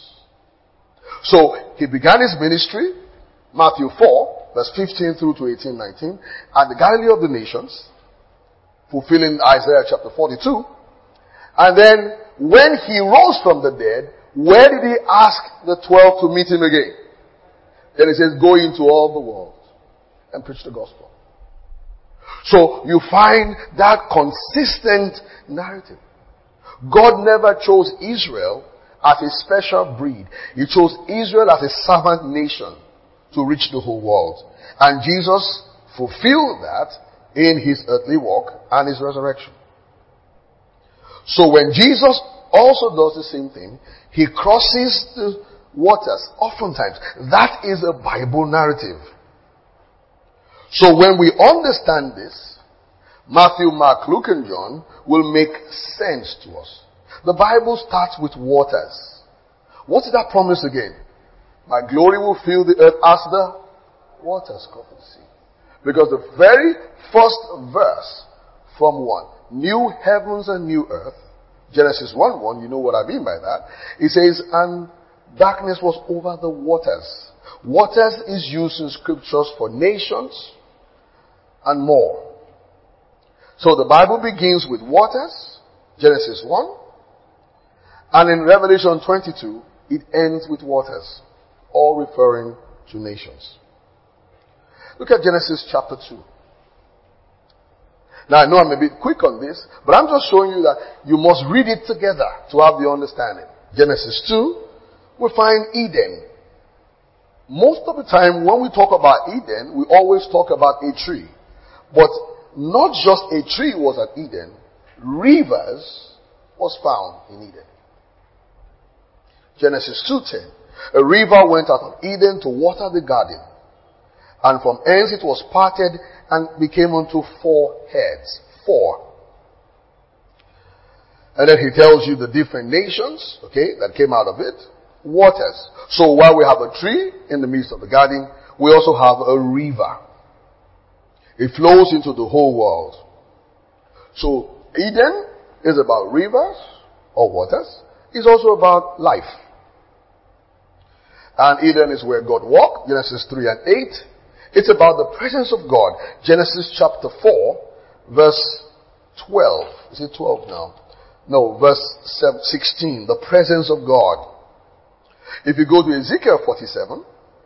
So he began his ministry, Matthew 4, verse 15 through to 18, 19, at the Galilee of the nations, fulfilling Isaiah chapter 42. And then when he rose from the dead, where did he ask the 12 to meet him again? Then he says, go into all the world and preach the gospel. So you find that consistent narrative. God never chose Israel as a special breed. He chose Israel as a servant nation to reach the whole world. And Jesus fulfilled that in his earthly walk and his resurrection. So when Jesus also does the same thing. He crosses the waters oftentimes. That is a Bible narrative. So when we understand this, Matthew, Mark, Luke, and John will make sense to us. The Bible starts with waters. What is that promise again? My glory will fill the earth as the waters cover the sea. Because the very first verse from 1, new heavens and new earth, Genesis 1:1, you know what I mean by that. It says, and darkness was over the waters. Waters is used in scriptures for nations and more. So the Bible begins with waters, Genesis 1, and in Revelation 22, it ends with waters, all referring to nations. Look at Genesis chapter 2. Now I know I'm a bit quick on this, but I'm just showing you that you must read it together to have the understanding. Genesis 2, we find Eden. Most of the time when we talk about Eden, we always talk about a tree. But not just a tree was at Eden, rivers was found in Eden. Genesis 2:10. A river went out of Eden to water the garden, and from hence it was parted and became unto 4 heads. 4. And then he tells you the different nations, okay, that came out of it. Waters. So while we have a tree in the midst of the garden, we also have a river. It flows into the whole world. So Eden is about rivers or waters. It's also about life. And Eden is where God walked, Genesis 3 and 8. It's about the presence of God. Genesis chapter 4, verse 12. Is it 12 now? No, verse 16. The presence of God. If you go to Ezekiel 47.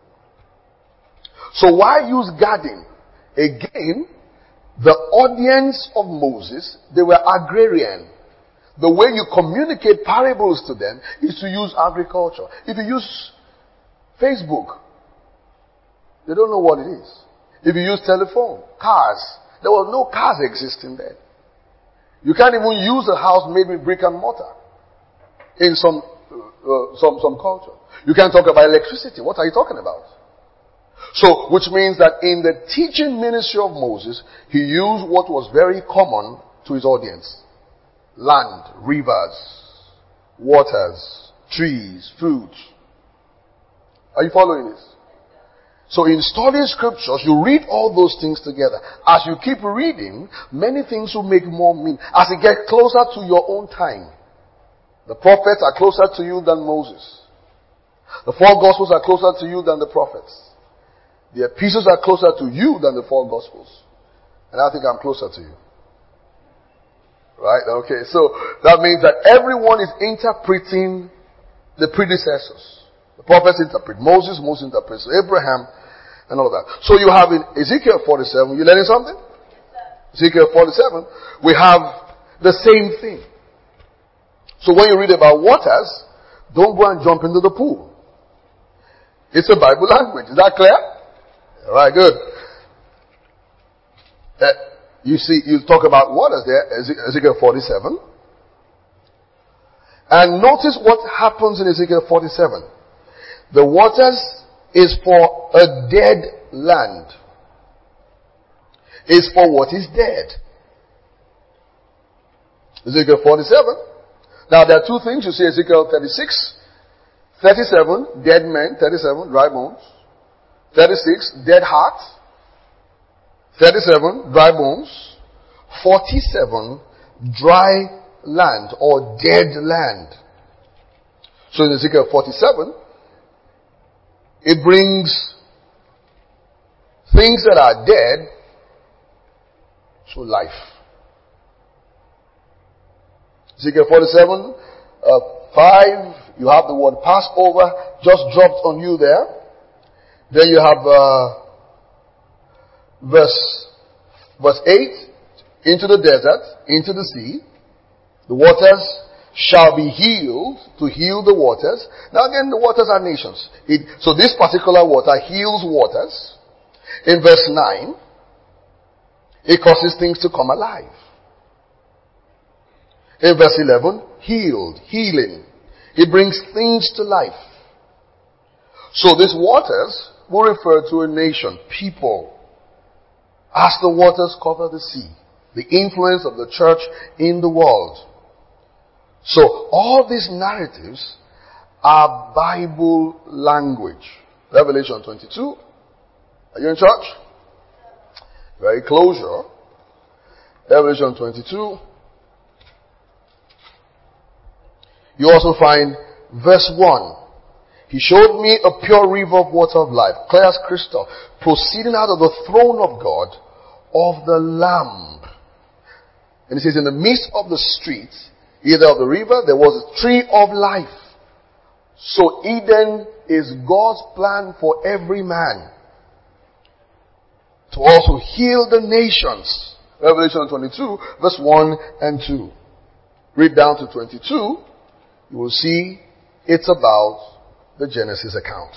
So why use garden? Again, the audience of Moses, they were agrarian. The way you communicate parables to them is to use agriculture. If you use Facebook, they don't know what it is. If you use telephone, cars, there was no cars existing then. You can't even use a house made with brick and mortar in some culture. You can't talk about electricity. What are you talking about? So, which means that in the teaching ministry of Moses, he used what was very common to his audience. Land, rivers, waters, trees, fruit. Are you following this? So in studying scriptures, you read all those things together. As you keep reading, many things will make more meaning. As you get closer to your own time, the prophets are closer to you than Moses. The 4 gospels are closer to you than the prophets. The epistles are closer to you than the 4 gospels. And I think I'm closer to you. Right? Okay, so that means that everyone is interpreting the predecessors. The prophets interpret Moses, Moses interprets Abraham, and all that. So you have in Ezekiel 47, you learning something? Ezekiel 47, we have the same thing. So when you read about waters, don't go and jump into the pool. It's a Bible language. Is that clear? Alright, good. You see, you talk about waters there, Ezekiel 47. And notice what happens in Ezekiel 47. The waters is for a dead land. Is for what is dead. Ezekiel 47. Now there are 2 things. You see Ezekiel 36. 37, dead men. 37, dry bones. 36, dead hearts. 37, dry bones. 47, dry land or dead land. So in Ezekiel 47, it brings things that are dead to life. Ezekiel 47, 5, you have the word Passover just dropped on you there. Then you have verse 8, into the desert, into the sea. The waters shall be healed, to heal the waters. Now again, the waters are nations. So this particular water heals waters. In verse 9, it causes things to come alive. In verse 11, healed, healing. He brings things to life. So these waters will refer to a nation, people. As the waters cover the sea, the influence of the church in the world. So all these narratives are Bible language. Revelation 22. Are you in church? Very closure. Revelation 22. You also find verse 1. He showed me a pure river of water of life, clear as crystal, proceeding out of the throne of God, of the Lamb. And it says, in the midst of the street, either of the river, there was a tree of life. So Eden is God's plan for every man. To also heal the nations. Revelation 22, verse 1 and 2. Read down to 22. You will see it's about the Genesis account.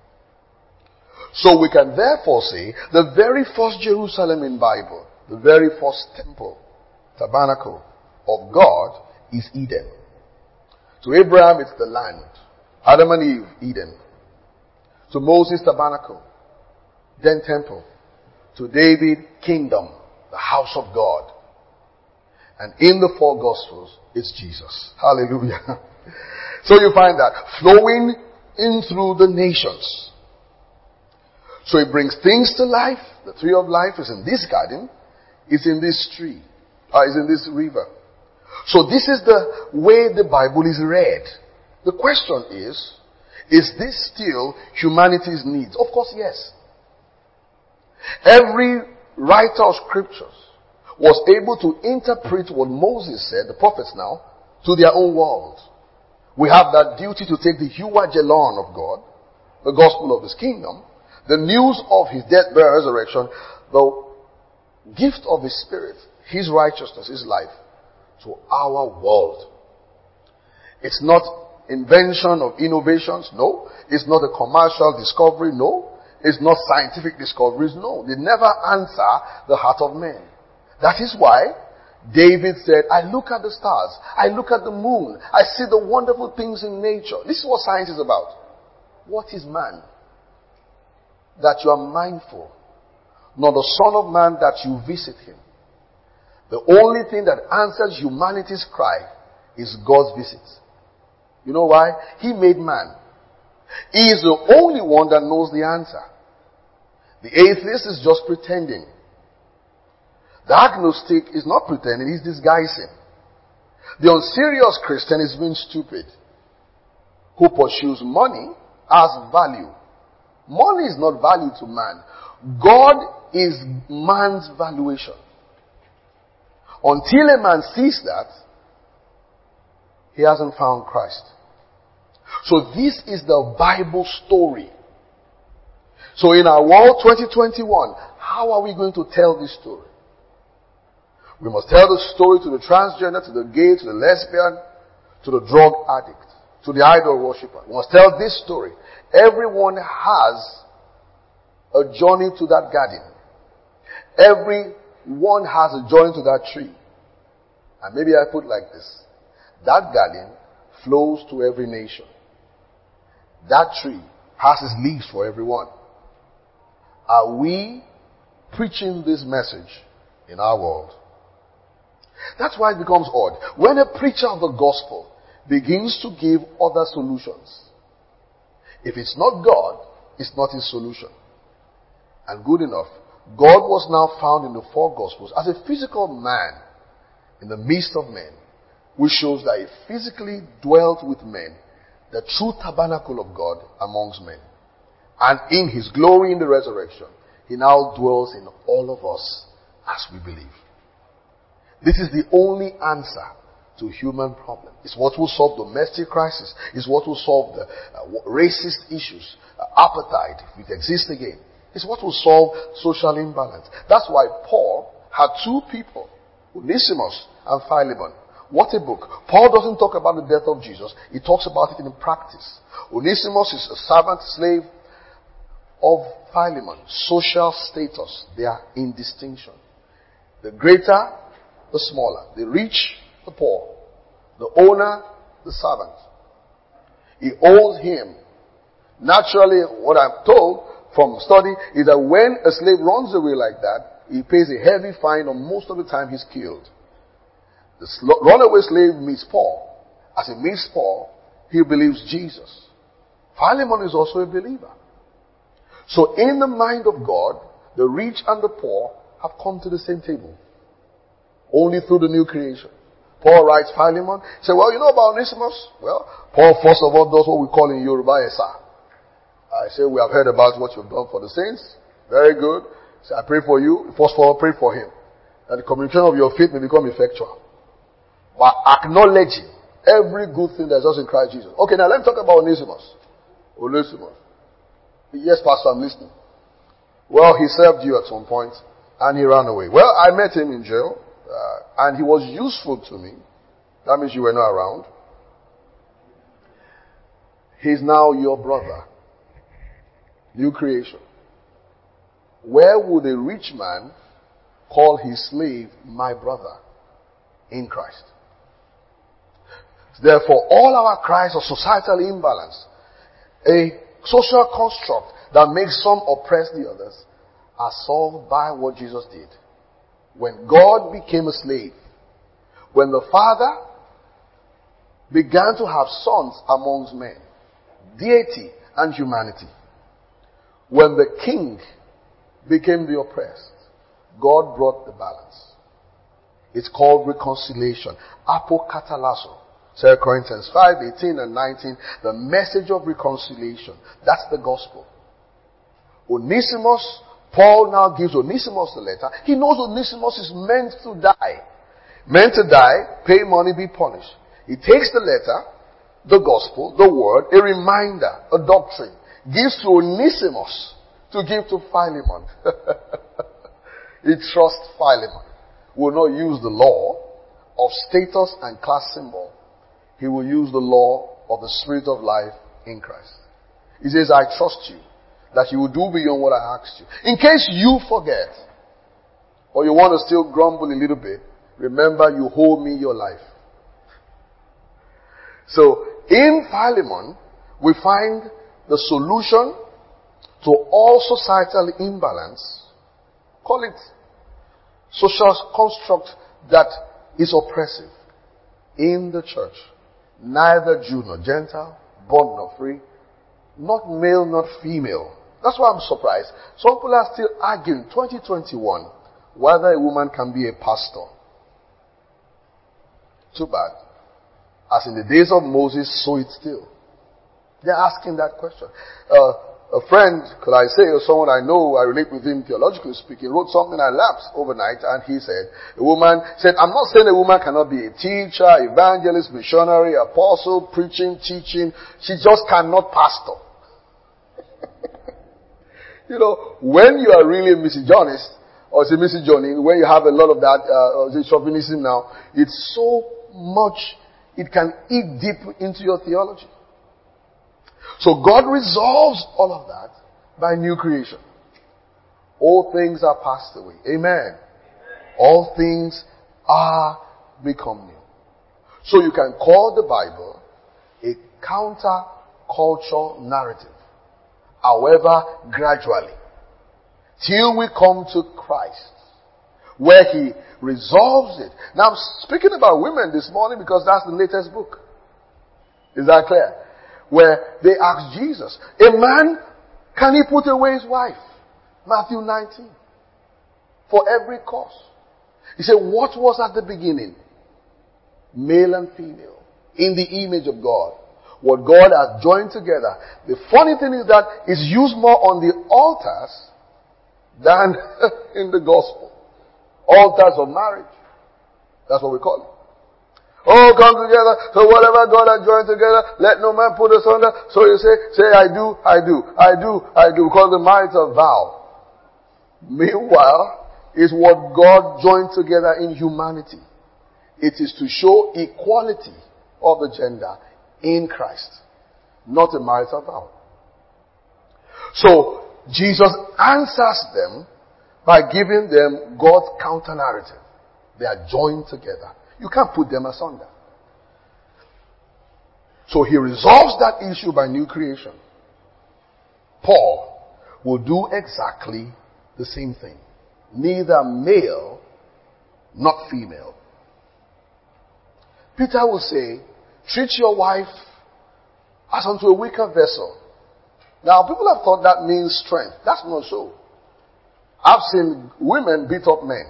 So we can therefore say the very first Jerusalem in Bible, the very first temple, tabernacle of God is Eden. To Abraham it's the land. Adam and Eve, Eden. To Moses, tabernacle. Then temple. To David, kingdom, the house of God. And in the four Gospels, it's Jesus. Hallelujah. So you find that flowing in through the nations. So it brings things to life. The tree of life is in this garden. It's in this tree. Is in this river. So this is the way the Bible is read. The question is this still humanity's needs? Of course, yes. Every writer of scriptures was able to interpret what Moses said, the prophets now, to their own world. We have that duty to take the euangelon of God, the gospel of his kingdom, the news of his death, burial, resurrection, the gift of his spirit, his righteousness, his life, to our world. It's not invention of innovations, no. It's not a commercial discovery, no. It's not scientific discoveries, no. They never answer the heart of man. That is why David said, I look at the stars, I look at the moon, I see the wonderful things in nature. This is what science is about. What is man? That you are mindful, nor the Son of Man that you visit him. The only thing that answers humanity's cry is God's visit. You know why? He made man. He is the only one that knows the answer. The atheist is just pretending. The agnostic is not pretending, he's disguising. The unserious Christian is being stupid, who pursues money as value. Money is not value to man. God is man's valuation. Until a man sees that, he hasn't found Christ. So this is the Bible story. So in our world 2021, how are we going to tell this story? We must tell the story to the transgender, to the gay, to the lesbian, to the drug addict, to the idol worshiper. We must tell this story. Everyone has a journey to that garden. Everyone has a journey to that tree. And maybe I put like this. That garden flows to every nation. That tree has its leaves for everyone. Are we preaching this message in our world? That's why it becomes odd. When a preacher of the gospel begins to give other solutions, if it's not God, it's not his solution. And good enough, God was now found in the four gospels as a physical man in the midst of men, which shows that he physically dwelt with men, the true tabernacle of God amongst men. And in his glory in the resurrection, he now dwells in all of us as we believe. This is the only answer to human problem. It's what will solve domestic crisis. It's what will solve the racist issues, appetite, if it exists again. It's what will solve social imbalance. That's why Paul had two people, Onesimus and Philemon. What a book. Paul doesn't talk about the death of Jesus. He talks about it in practice. Onesimus is a servant, slave of Philemon. Social status. They are in distinction. The greater, the smaller. The rich, the poor. The owner, the servant. He owes him. Naturally, what I'm told from study is that when a slave runs away like that, he pays a heavy fine, and most of the time he's killed. The runaway slave meets Paul. As he meets Paul, he believes Jesus. Philemon is also a believer. So in the mind of God, the rich and the poor have come to the same table. Only through the new creation. Paul writes Philemon. He said, well, you know about Onesimus? Well, Paul first of all does what we call in Yoruba Esa. I say, we have heard about what you've done for the saints. Very good. So I pray for you. First of all, pray for him. That the communication of your faith may become effectual. By acknowledging every good thing that's us in Christ Jesus. Okay, now let me talk about Onesimus. Onesimus. Yes, Pastor, I'm listening. Well, he served you at some point and he ran away. Well, I met him in jail and he was useful to me. That means you were not around. He's now your brother. New creation. Where would a rich man call his slave my brother in Christ? Therefore, all our cries of societal imbalance, a social construct that makes some oppress the others, are solved by what Jesus did. When God became a slave, when the Father began to have sons amongst men, deity and humanity, when the king became the oppressed, God brought the balance. It's called reconciliation. Apokatalasso. 2 Corinthians 5:18 and 19. The message of reconciliation. That's the gospel. Onesimus, Paul now gives Onesimus the letter. He knows Onesimus is meant to die. Meant to die, pay money, be punished. He takes the letter, the gospel, the word, a reminder, a doctrine, gives to Onesimus to give to Philemon. He trusts Philemon. Will not use the law of status and class symbol. He will use the law of the Spirit of life in Christ. He says, I trust you that you will do beyond what I asked you. In case you forget, or you want to still grumble a little bit, remember you hold me your life. So, in Philemon, we find the solution to all societal imbalance. Call it social construct that is oppressive in the church. Neither Jew nor Gentile, bond nor free, not male, not female. That's why I'm surprised. Some people are still arguing, 2021, whether a woman can be a pastor. Too bad. As in the days of Moses, so it's still. They're asking that question. A friend, could I say, or someone I know, I relate with him theologically speaking, wrote something I lapsed overnight, and he said, a woman said, I'm not saying a woman cannot be a teacher, evangelist, missionary, apostle, preaching, teaching. She just cannot pastor. You know, when you are really a misogynist, or say misogyny, when you have a lot of that, chauvinism now, it's so much, it can eat deep into your theology. So God resolves all of that by new creation. All things are passed away. Amen. All things are become new. So you can call the Bible a counter-culture narrative. However, gradually. Till we come to Christ. Where He resolves it. Now I'm speaking about women this morning because that's the latest book. Is that clear? Where they asked Jesus, a man, can he put away his wife? Matthew 19. For every cause. He said, what was at the beginning? Male and female. In the image of God. What God has joined together. The funny thing is that it's used more on the altars than in the gospel. Altars of marriage. That's what we call it. Oh, come together. So whatever God has joined together, let no man put asunder. So you say, I do. Because the marriage is a vow. Meanwhile, is what God joined together in humanity. It is to show equality of the gender in Christ. Not a marital vow. So, Jesus answers them by giving them God's counter narrative. They are joined together. You can't put them asunder. So he resolves that issue by new creation. Paul will do exactly the same thing. Neither male, not female. Peter will say, treat your wife as unto a weaker vessel. Now, people have thought that means strength. That's not so. I've seen women beat up men.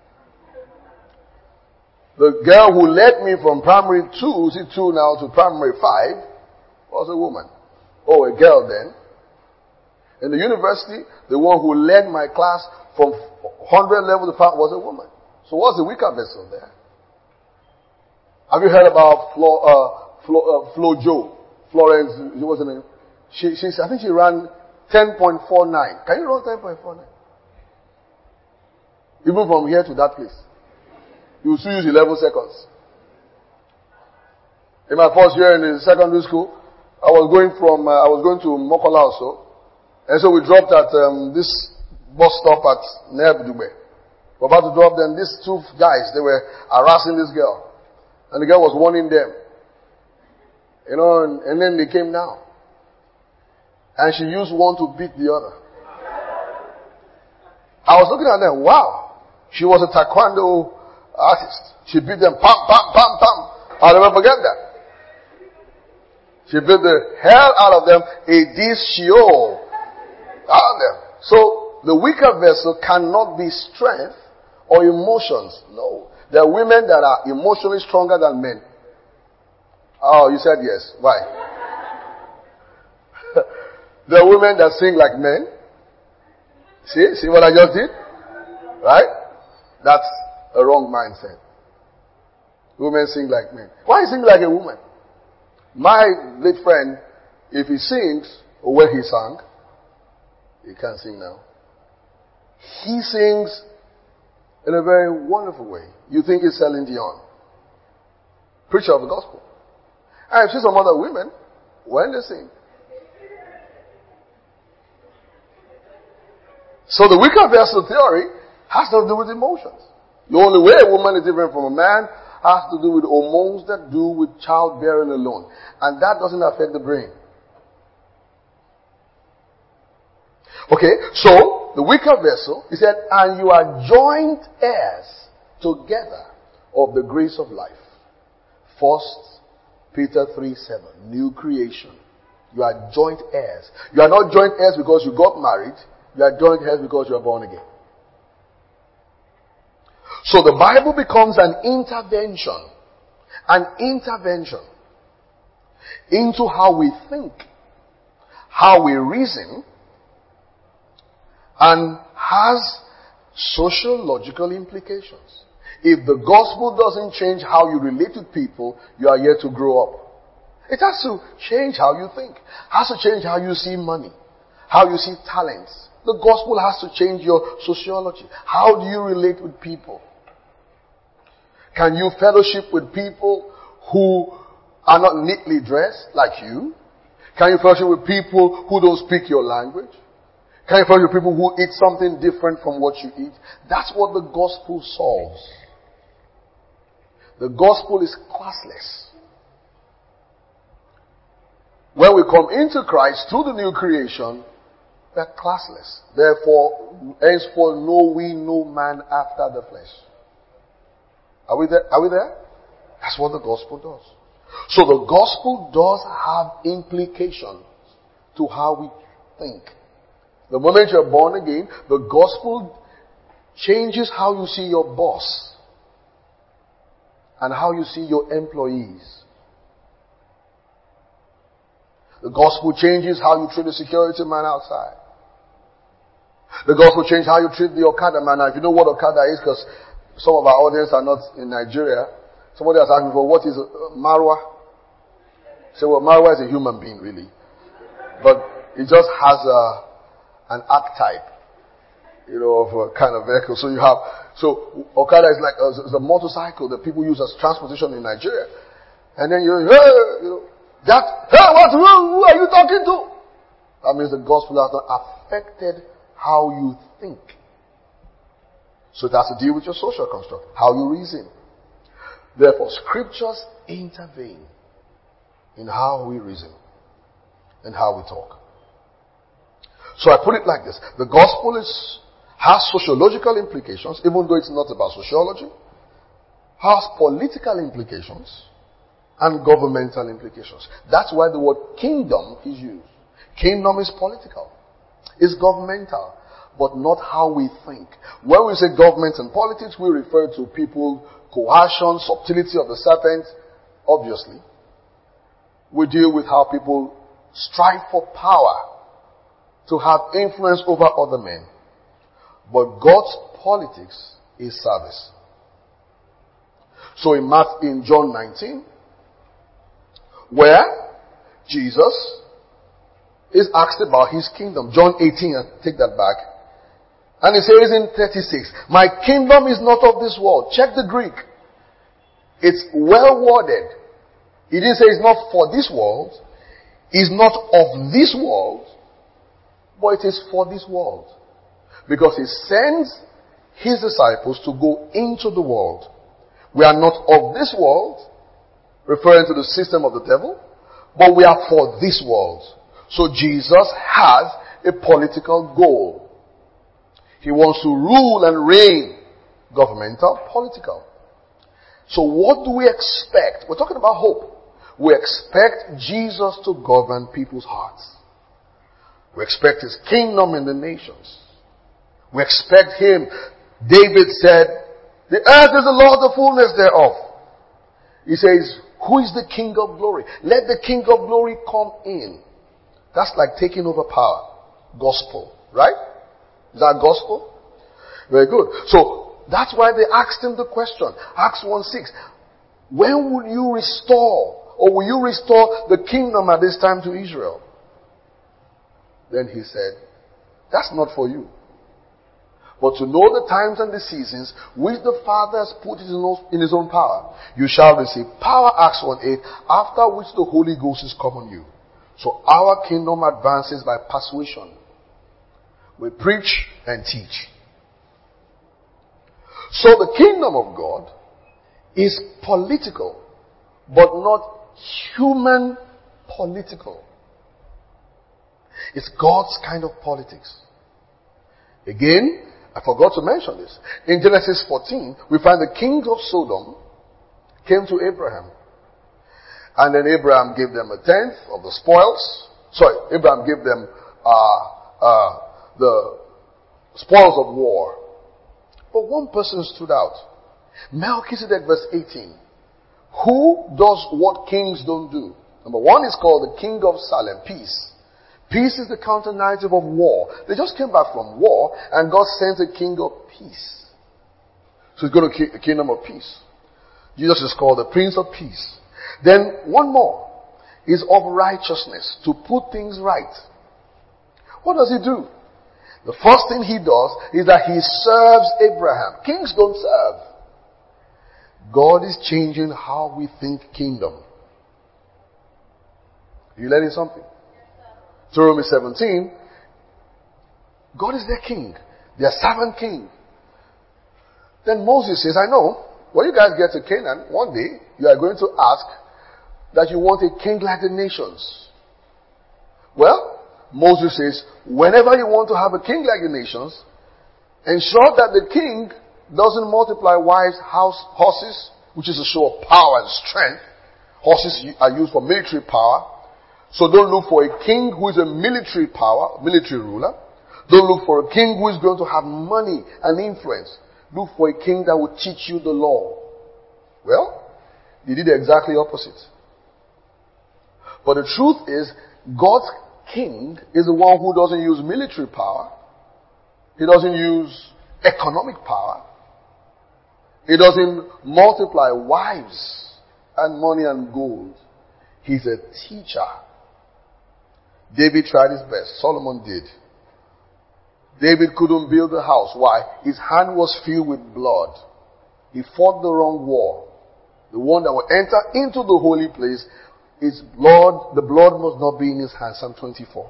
The girl who led me from primary 2 now to primary 5 was a woman. Oh, a girl then. In the university, the one who led my class from 100 level to 5 was a woman. So what's the weaker vessel there? Have you heard about Flo Florence, what's her name? I think she ran 10.49. Can you run 10.49? Even from here to that place. You will still use 11 seconds. In my first year in the secondary school, I was going to Mokola also. And so we dropped at this bus stop at Neb Dube. We're about to drop them. These two guys, they were harassing this girl. And the girl was warning them. You know, and then they came down. And she used one to beat the other. I was looking at them, wow. She was a taekwondo artist. She beat them, pam, pam, pam, pam. I'll never forget that. She beat the hell out of them, a Sheol out of them. So, the weaker vessel cannot be strength or emotions. No. There are women that are emotionally stronger than men. Oh, you said yes. Why? There are women that sing like men. See what I just did? Right? That's a wrong mindset. Women sing like men. Why sing like a woman? My late friend, if he sings, or when he sang, he can't sing now. He sings in a very wonderful way. You think he's Celine Dion. Preacher of the gospel. I've seen some other women when they sing. So the weaker vessel theory has to do with emotions. The only way a woman is different from a man has to do with hormones that do with childbearing alone. And that doesn't affect the brain. Okay, so the weaker vessel, he said, and you are joint heirs together of the grace of life. 1 Peter 3:7, new creation. You are joint heirs. You are not joint heirs because you got married. You are joint heirs because you are born again. So the Bible becomes an intervention into how we think, how we reason, and has sociological implications. If the gospel doesn't change how you relate with people, you are yet to grow up. It has to change how you think. It has to change how you see money, how you see talents. The gospel has to change your sociology. How do you relate with people? Can you fellowship with people who are not neatly dressed like you? Can you fellowship with people who don't speak your language? Can you fellowship with people who eat something different from what you eat? That's what the gospel solves. The gospel is classless. When we come into Christ through the new creation, we are classless. Therefore, henceforth know we no man after the flesh. Are we there? Are we there? That's what the gospel does. So the gospel does have implications to how we think. The moment you're born again, the gospel changes how you see your boss and how you see your employees. The gospel changes how you treat the security man outside. The gospel changes how you treat the Okada man. Now, if you know what Okada is, because some of our audience are not in Nigeria, somebody has asked me for what is Marwa. Say, well, Marwa is a human being, really. But it just has an archetype, of a kind of vehicle. So Okada is like a motorcycle that people use as transportation in Nigeria. And then who are you talking to? That means the gospel has not affected how you think. So it has to deal with your social construct, how you reason. Therefore, scriptures intervene in how we reason and how we talk. So I put it like this. The gospel has sociological implications, even though it's not about sociology, has political implications, and governmental implications. That's why the word kingdom is used. Kingdom is political. It's governmental, but not how we think. When we say government and politics, we refer to people, coercion, subtlety of the serpent. Obviously, we deal with how people strive for power to have influence over other men. But God's politics is service. So in John 19, where Jesus is asked about his kingdom. John 18, I take that back. And he says in 36, my kingdom is not of this world. Check the Greek. It's well worded. He didn't say it's not for this world. It's not of this world. But it is for this world. Because he sends his disciples to go into the world. We are not of this world, referring to the system of the devil, but we are for this world. So Jesus has a political goal. He wants to rule and reign, governmental, political. So what do we expect? We're talking about hope. We expect Jesus to govern people's hearts. We expect his kingdom in the nations. We expect him. David said, the earth is the Lord, the fullness thereof. He says, who is the King of glory? Let the King of glory come in. That's like taking over power. Gospel. Right? Is that gospel? Very good. So, that's why they asked him the question. Acts 1:6. When will you restore, or will you restore the kingdom at this time to Israel? Then he said, that's not for you. But to know the times and the seasons which the Father has put in his own power, you shall receive power, Acts 1:8, after which the Holy Ghost is come on you. So our kingdom advances by persuasion. We preach and teach. So the kingdom of God is political, but not human political. It's God's kind of politics. Again, I forgot to mention this. In Genesis 14, we find the king of Sodom came to Abraham. And then Abraham gave them a tenth of the spoils. Abraham gave them the spoils of war. But one person stood out. Melchizedek, verse 18. Who does what kings don't do? Number one is called the king of Salem, peace. Peace is the counter narrative of war. They just came back from war and God sent a king of peace. So he's got a kingdom of peace. Jesus is called the Prince of Peace. Then one more is of righteousness, to put things right. What does he do? The first thing he does is that he serves Abraham. Kings don't serve. God is changing how we think kingdom. Are you learning something? Deuteronomy 17, God is their king, their servant king. Then Moses says, I know, when you guys get to Canaan, one day, you are going to ask that you want a king like the nations. Well, Moses says, whenever you want to have a king like the nations, ensure that the king doesn't multiply wives, horses, which is a show of power and strength. Horses are used for military power. So don't look for a king who is a military power, military ruler. Don't look for a king who is going to have money and influence. Look for a king that will teach you the law. Well, he did exactly opposite. But the truth is, God's king is the one who doesn't use military power. He doesn't use economic power. He doesn't multiply wives and money and gold. He's a teacher. David tried his best. Solomon did. David couldn't build a house. Why? His hand was filled with blood. He fought the wrong war. The one that will enter into the holy place is blood. The blood must not be in his hand. Psalm 24.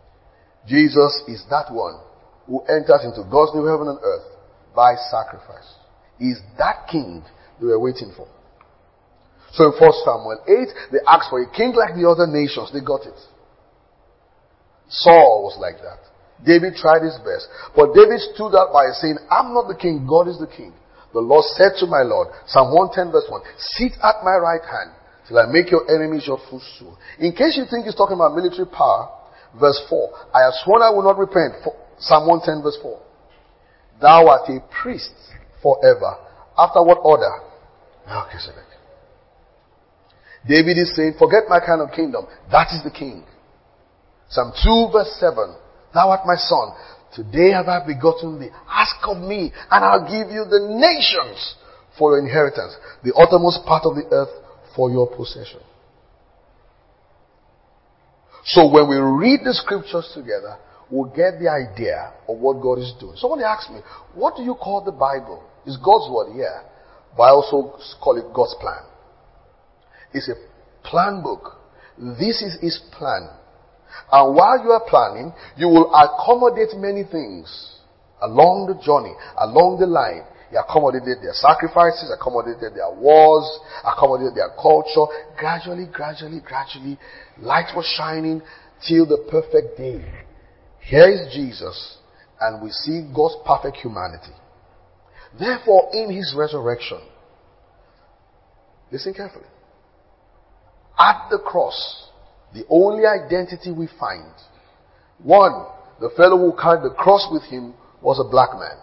Jesus is that one who enters into God's new heaven and earth by sacrifice. He is that king they were waiting for. So in 1 Samuel 8, they asked for a king like the other nations. They got it. Saul was like that. David tried his best. But David stood up by saying, I'm not the king, God is the king. The Lord said to my Lord, Psalm 110 verse 1, sit at my right hand till I make your enemies your footstool. In case you think he's talking about military power, verse 4, I have sworn I will not repent. Psalm 110 verse 4. Thou art a priest forever. After what order? Melchizedek. David is saying, forget my kind of kingdom. That is the king. Psalm 2 verse 7. Thou art my son. Today have I begotten thee. Ask of me, and I'll give you the nations for your inheritance, the uttermost part of the earth for your possession. So when we read the scriptures together, we'll get the idea of what God is doing. Somebody asked me, what do you call the Bible? It's God's word, yeah. But I also call it God's plan. It's a plan book. This is His plan. And while you are planning, you will accommodate many things along the journey, along the line. He accommodated their sacrifices, accommodated their wars, accommodated their culture. Gradually, light was shining till the perfect day. Here is Jesus, and we see God's perfect humanity. Therefore, in His resurrection, listen carefully. At the cross, the only identity we find, one, the fellow who carried the cross with Him was a black man.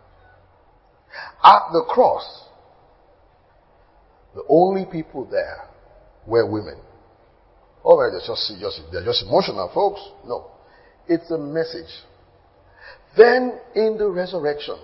At the cross, the only people there were women. All right, they're just emotional, folks. No. It's a message. Then, in the resurrection,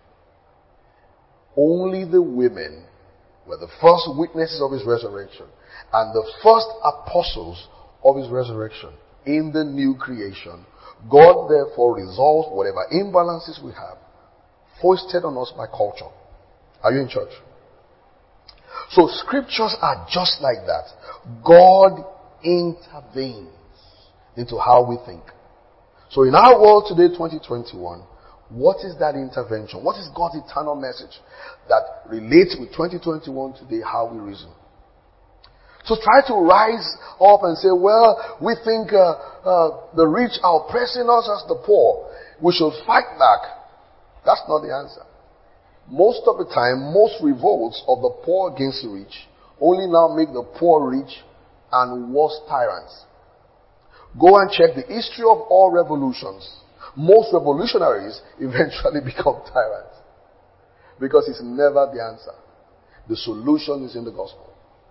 only the women were the first witnesses of His resurrection and the first apostles of His resurrection in the new creation. God therefore resolves whatever imbalances we have foisted on us by culture. Are you in church? So scriptures are just like that. God intervenes into how we think. So in our world today, 2021, what is that intervention? What is God's eternal message that relates with 2021 today, how we reason? So try to rise up and say, well, we think the rich are oppressing us as the poor. We should fight back. That's not the answer. Most of the time, most revolts of the poor against the rich only now make the poor rich and worse tyrants. Go and check the history of all revolutions. Most revolutionaries eventually become tyrants. Because it's never the answer. The solution is in the gospel.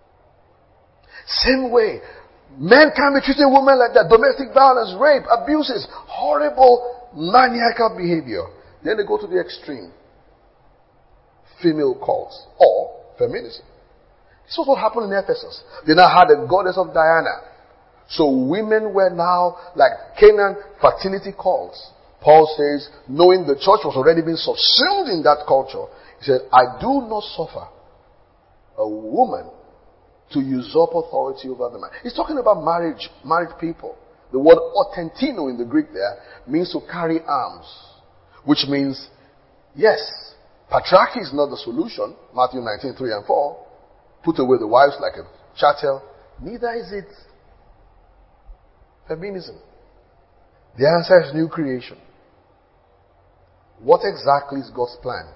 Same way, men can't be treating women like that. Domestic violence, rape, abuses, horrible, maniacal behavior. Then they go to the extreme. Female cults or feminism. This was what happened in Ephesus. They now had a goddess of Diana. So women were now like Canaan fertility cults. Paul says, knowing the church was already being subsumed in that culture, he said, I do not suffer a woman to usurp authority over the man. He's talking about married people. The word autentino in the Greek there means to carry arms, which means, yes, patriarchy is not the solution. Matthew 19:3 and 4. Put away the wives like a chattel. Neither is it feminism. The answer is new creation. What exactly is God's plan?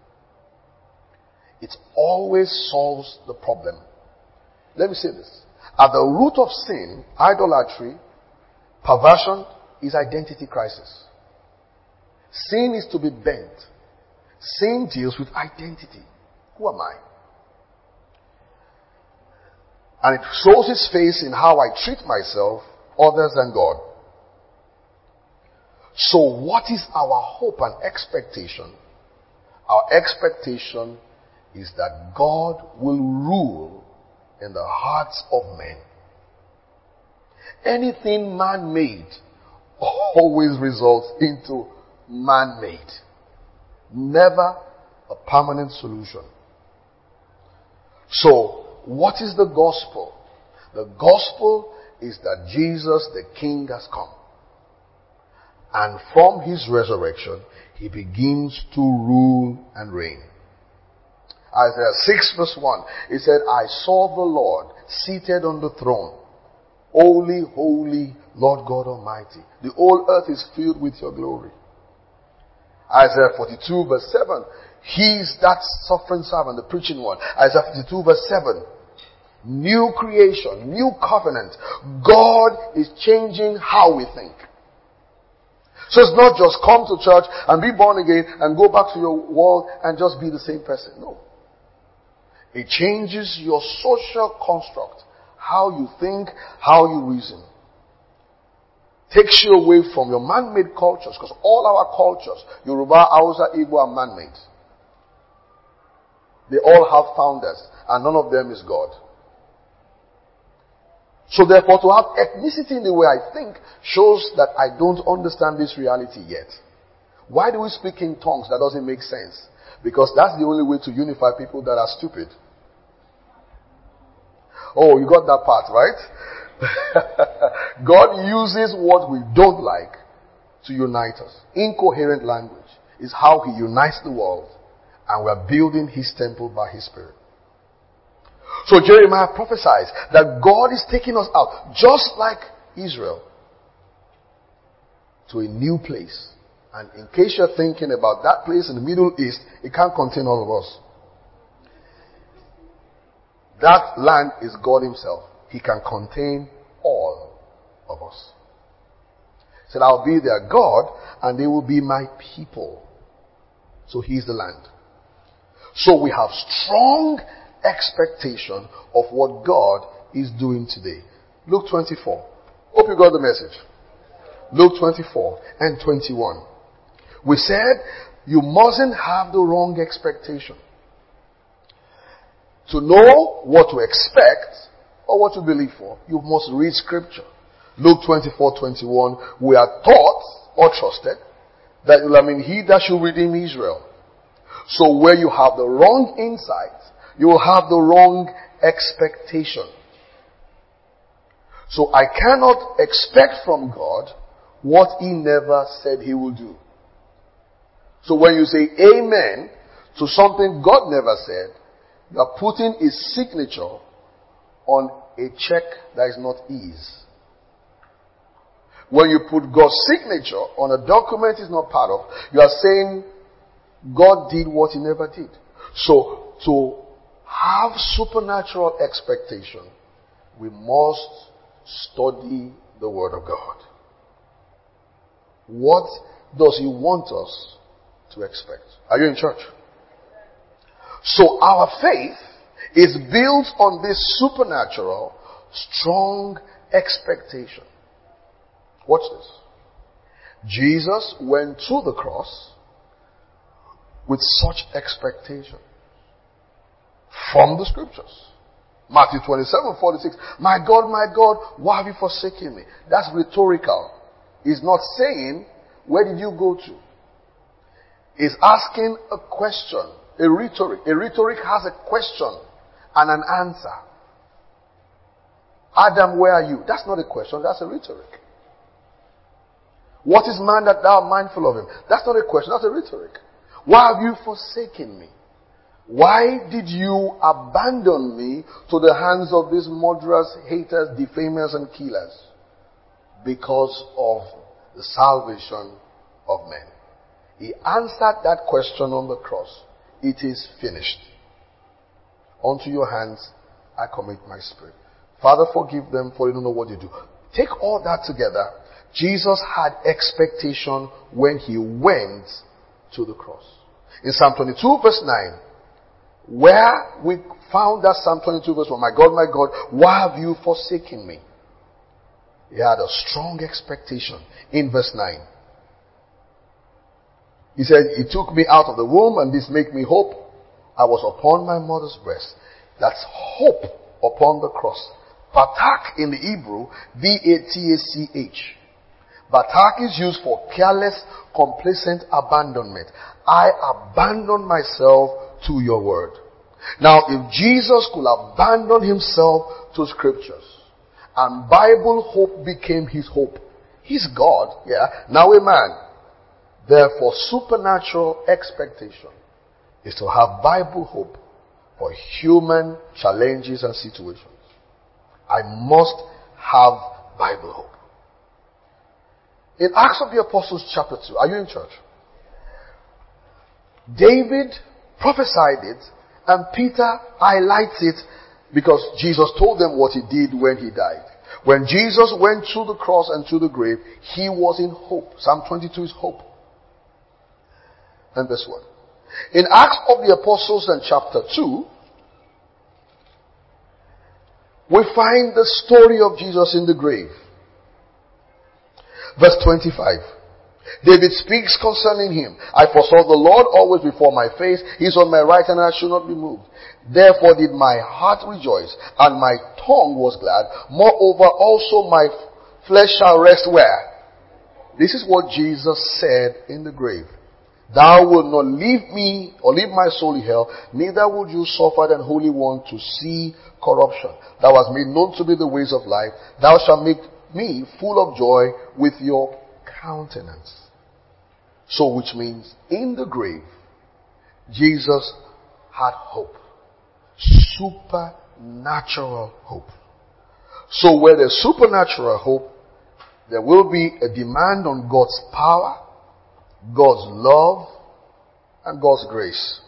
It always solves the problem. Let me say this. At the root of sin, idolatry, perversion, is identity crisis. Sin is to be bent. Sin deals with identity. Who am I? And it shows its face in how I treat myself, others, and God. So what is our hope and expectation? Our expectation is that God will rule in the hearts of men. Anything man-made always results into man-made. Never a permanent solution. So, what is the gospel? The gospel is that Jesus the King has come. And from His resurrection, He begins to rule and reign. Isaiah 6 verse 1. It said, I saw the Lord seated on the throne. Holy, holy, Lord God Almighty. The whole earth is filled with your glory. Isaiah 42 verse 7. He's that suffering servant, the preaching one. Isaiah 52 verse 7. New creation, new covenant. God is changing how we think. So it's not just come to church and be born again and go back to your world and just be the same person. No. It changes your social construct. How you think, how you reason. Takes you away from your man-made cultures, because all our cultures, Yoruba, Hausa, Igbo, are man-made. They all have founders, and none of them is God. So therefore, to have ethnicity in the way I think shows that I don't understand this reality yet. Why do we speak in tongues that doesn't make sense? Because that's the only way to unify people that are stupid. Oh, you got that part, right? God uses what we don't like to unite us. Incoherent language is how He unites the world, and we are building His temple by His Spirit. So Jeremiah prophesies that God is taking us out, just like Israel, to a new place. And in case you're thinking about that place in the Middle East, it can't contain all of us. That land is God Himself. He can contain all of us. He said, I'll be their God and they will be my people. So He's the land. So we have strong expectation of what God is doing today. Luke 24. Hope you got the message. Luke 24 and 21. We said you mustn't have the wrong expectation. To know what to expect or what to believe for, you must read Scripture. Luke 24:21. We are taught or trusted that He that should redeem Israel. So where you have the wrong insight, you will have the wrong expectation. So I cannot expect from God what He never said He will do. So when you say amen to something God never said, you are putting His signature on a check that is not His. When you put God's signature on a document He's not part of, you are saying God did what He never did. So to have supernatural expectation, we must study the Word of God. What does He want us to expect? Are you in church? So our faith is built on this supernatural, strong expectation. Watch this. Jesus went to the cross with such expectation from the Scriptures. Matthew 27:46. My God, why have you forsaken me? That's rhetorical. He's not saying, where did you go to? He's asking a question. A rhetoric. A rhetoric has a question and an answer. Adam, where are you? That's not a question, that's a rhetoric. What is man that thou art mindful of him? That's not a question, that's a rhetoric. Why have you forsaken me? Why did you abandon me to the hands of these murderers, haters, defamers, and killers? Because of the salvation of men. He answered that question on the cross. It is finished. Unto your hands I commit my spirit. Father, forgive them, for they don't know what they do. Take all that together. Jesus had expectation when He went to the cross. In Psalm 22 verse 9, where we found that Psalm 22 verse 1, my God, why have you forsaken me? He had a strong expectation in verse 9. He said, He took me out of the womb and this make me hope. I was upon my mother's breast. That's hope upon the cross. Batak in the Hebrew, B-A-T-A-C-H. Batak is used for careless, complacent abandonment. I abandon myself to your word. Now, if Jesus could abandon Himself to Scriptures, and Bible hope became His hope, He's God, now a man. Therefore, supernatural expectation is to have Bible hope for human challenges and situations. I must have Bible hope. In Acts of the Apostles chapter 2, are you in church? David prophesied it and Peter highlights it because Jesus told them what he did when he died. When Jesus went to the cross and to the grave, he was in hope. Psalm 22 is hope. And verse 1. In Acts of the Apostles and chapter 2, we find the story of Jesus in the grave. Verse 25. David speaks concerning him. I foresaw the Lord always before my face. He is on my right and I shall not be moved. Therefore did my heart rejoice and my tongue was glad. Moreover also my flesh shall rest where? This is what Jesus said in the grave. Thou wilt not leave me or leave my soul in hell, neither would you suffer the Holy One to see corruption. Thou hast made known to me the ways of life. Thou shalt make me full of joy with your countenance. So which means in the grave, Jesus had hope. Supernatural hope. So where there's supernatural hope, there will be a demand on God's power, God's love, and God's grace.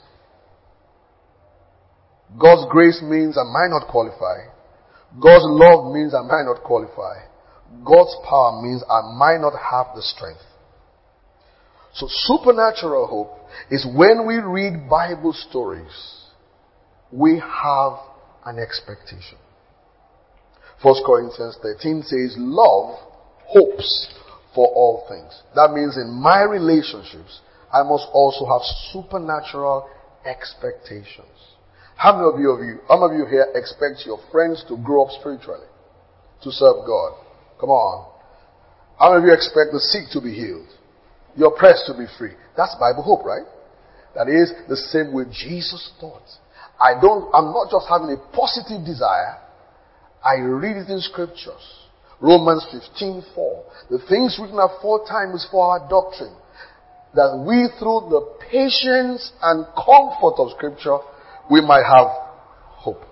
God's grace means I might not qualify. God's love means I might not qualify. God's power means I might not have the strength. So supernatural hope is when we read Bible stories, we have an expectation. 1 Corinthians 13 says, love hopes for all things. That means in my relationships, I must also have supernatural expectations. How many of you here expect your friends to grow up spiritually, to serve God? Come on. How many of you expect the sick to be healed, your oppressed to be free? That's Bible hope, right? That is the same way Jesus thought. I'm not just having a positive desire. I read it in scriptures. Romans 15:4. The things written aforetime is for our doctrine, that we through the patience and comfort of scripture, we might have hope.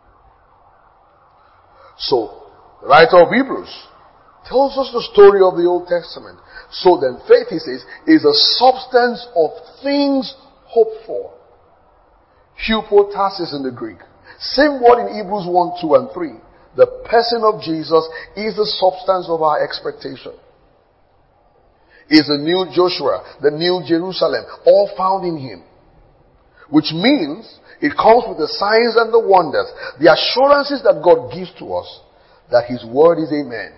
So, the writer of Hebrews tells us the story of the Old Testament. So then faith, he says, is a substance of things hoped for. Hypostasis in the Greek. Same word in Hebrews 1, 2, and 3. The person of Jesus is the substance of our expectation. Is the new Joshua, the new Jerusalem, all found in him. Which means it comes with the signs and the wonders, the assurances that God gives to us that his word is amen.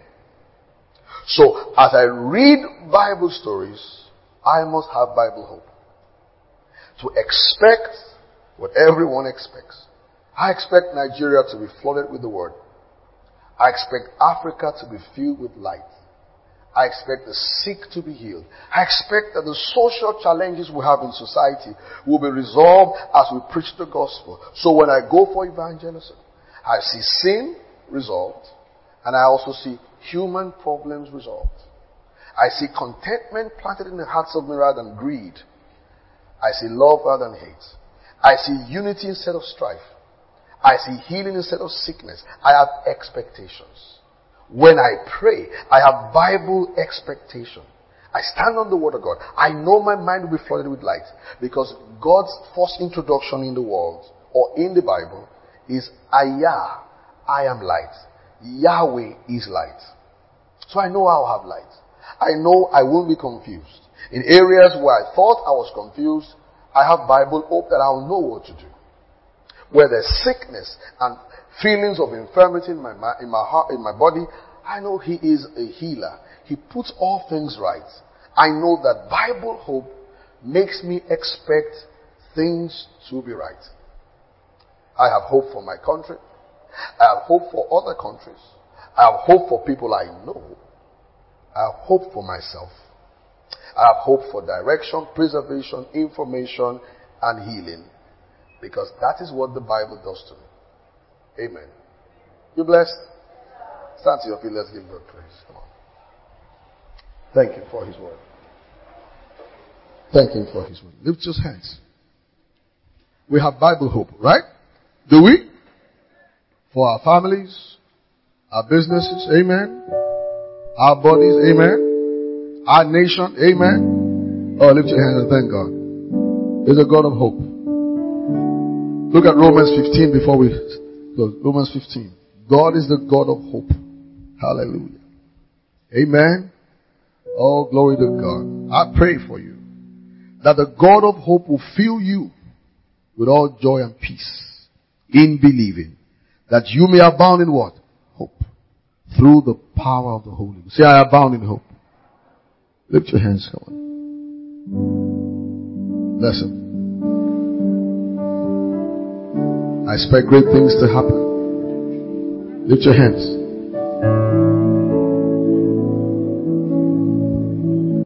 So as I read Bible stories, I must have Bible hope. To expect what everyone expects. I expect Nigeria to be flooded with the word. I expect Africa to be filled with light. I expect the sick to be healed. I expect that the social challenges we have in society will be resolved as we preach the gospel. So when I go for evangelism, I see sin resolved, and I also see human problems resolved. I see contentment planted in the hearts of men rather than greed. I see love rather than hate. I see unity instead of strife. I see healing instead of sickness. I have expectations. When I pray, I have Bible expectation. I stand on the word of God. I know my mind will be flooded with light, because God's first introduction in the world or in the Bible is Ayah, I am light. Yahweh is light. So I know I'll have light. I know I won't be confused. In areas where I thought I was confused, I have Bible hope that I'll know what to do. Where there's sickness and feelings of infirmity in my heart, in my body, I know he is a healer. He puts all things right. I know that Bible hope makes me expect things to be right. I have hope for my country. I have hope for other countries. I have hope for people I know. I have hope for myself. I have hope for direction, preservation, information, and healing. Because that is what the Bible does to me. Amen. You blessed? Stand to your feet. Let's give God praise. Come on. Thank you for his word. Thank him for his word. Lift your hands. We have Bible hope, right? Do we? For our families, our businesses, amen. Our bodies, amen. Our nation, amen. Oh, lift your hands and thank God. He's a God of hope. Look at Romans 15 before we close. Romans 15. God is the God of hope. Hallelujah. Amen. Oh, glory to God. I pray for you that the God of hope will fill you with all joy and peace in believing, that you may abound in what? Hope. Through the power of the Holy Ghost. Say, I abound in hope. Lift your hands, come on. Listen. I expect great things to happen. Lift your hands.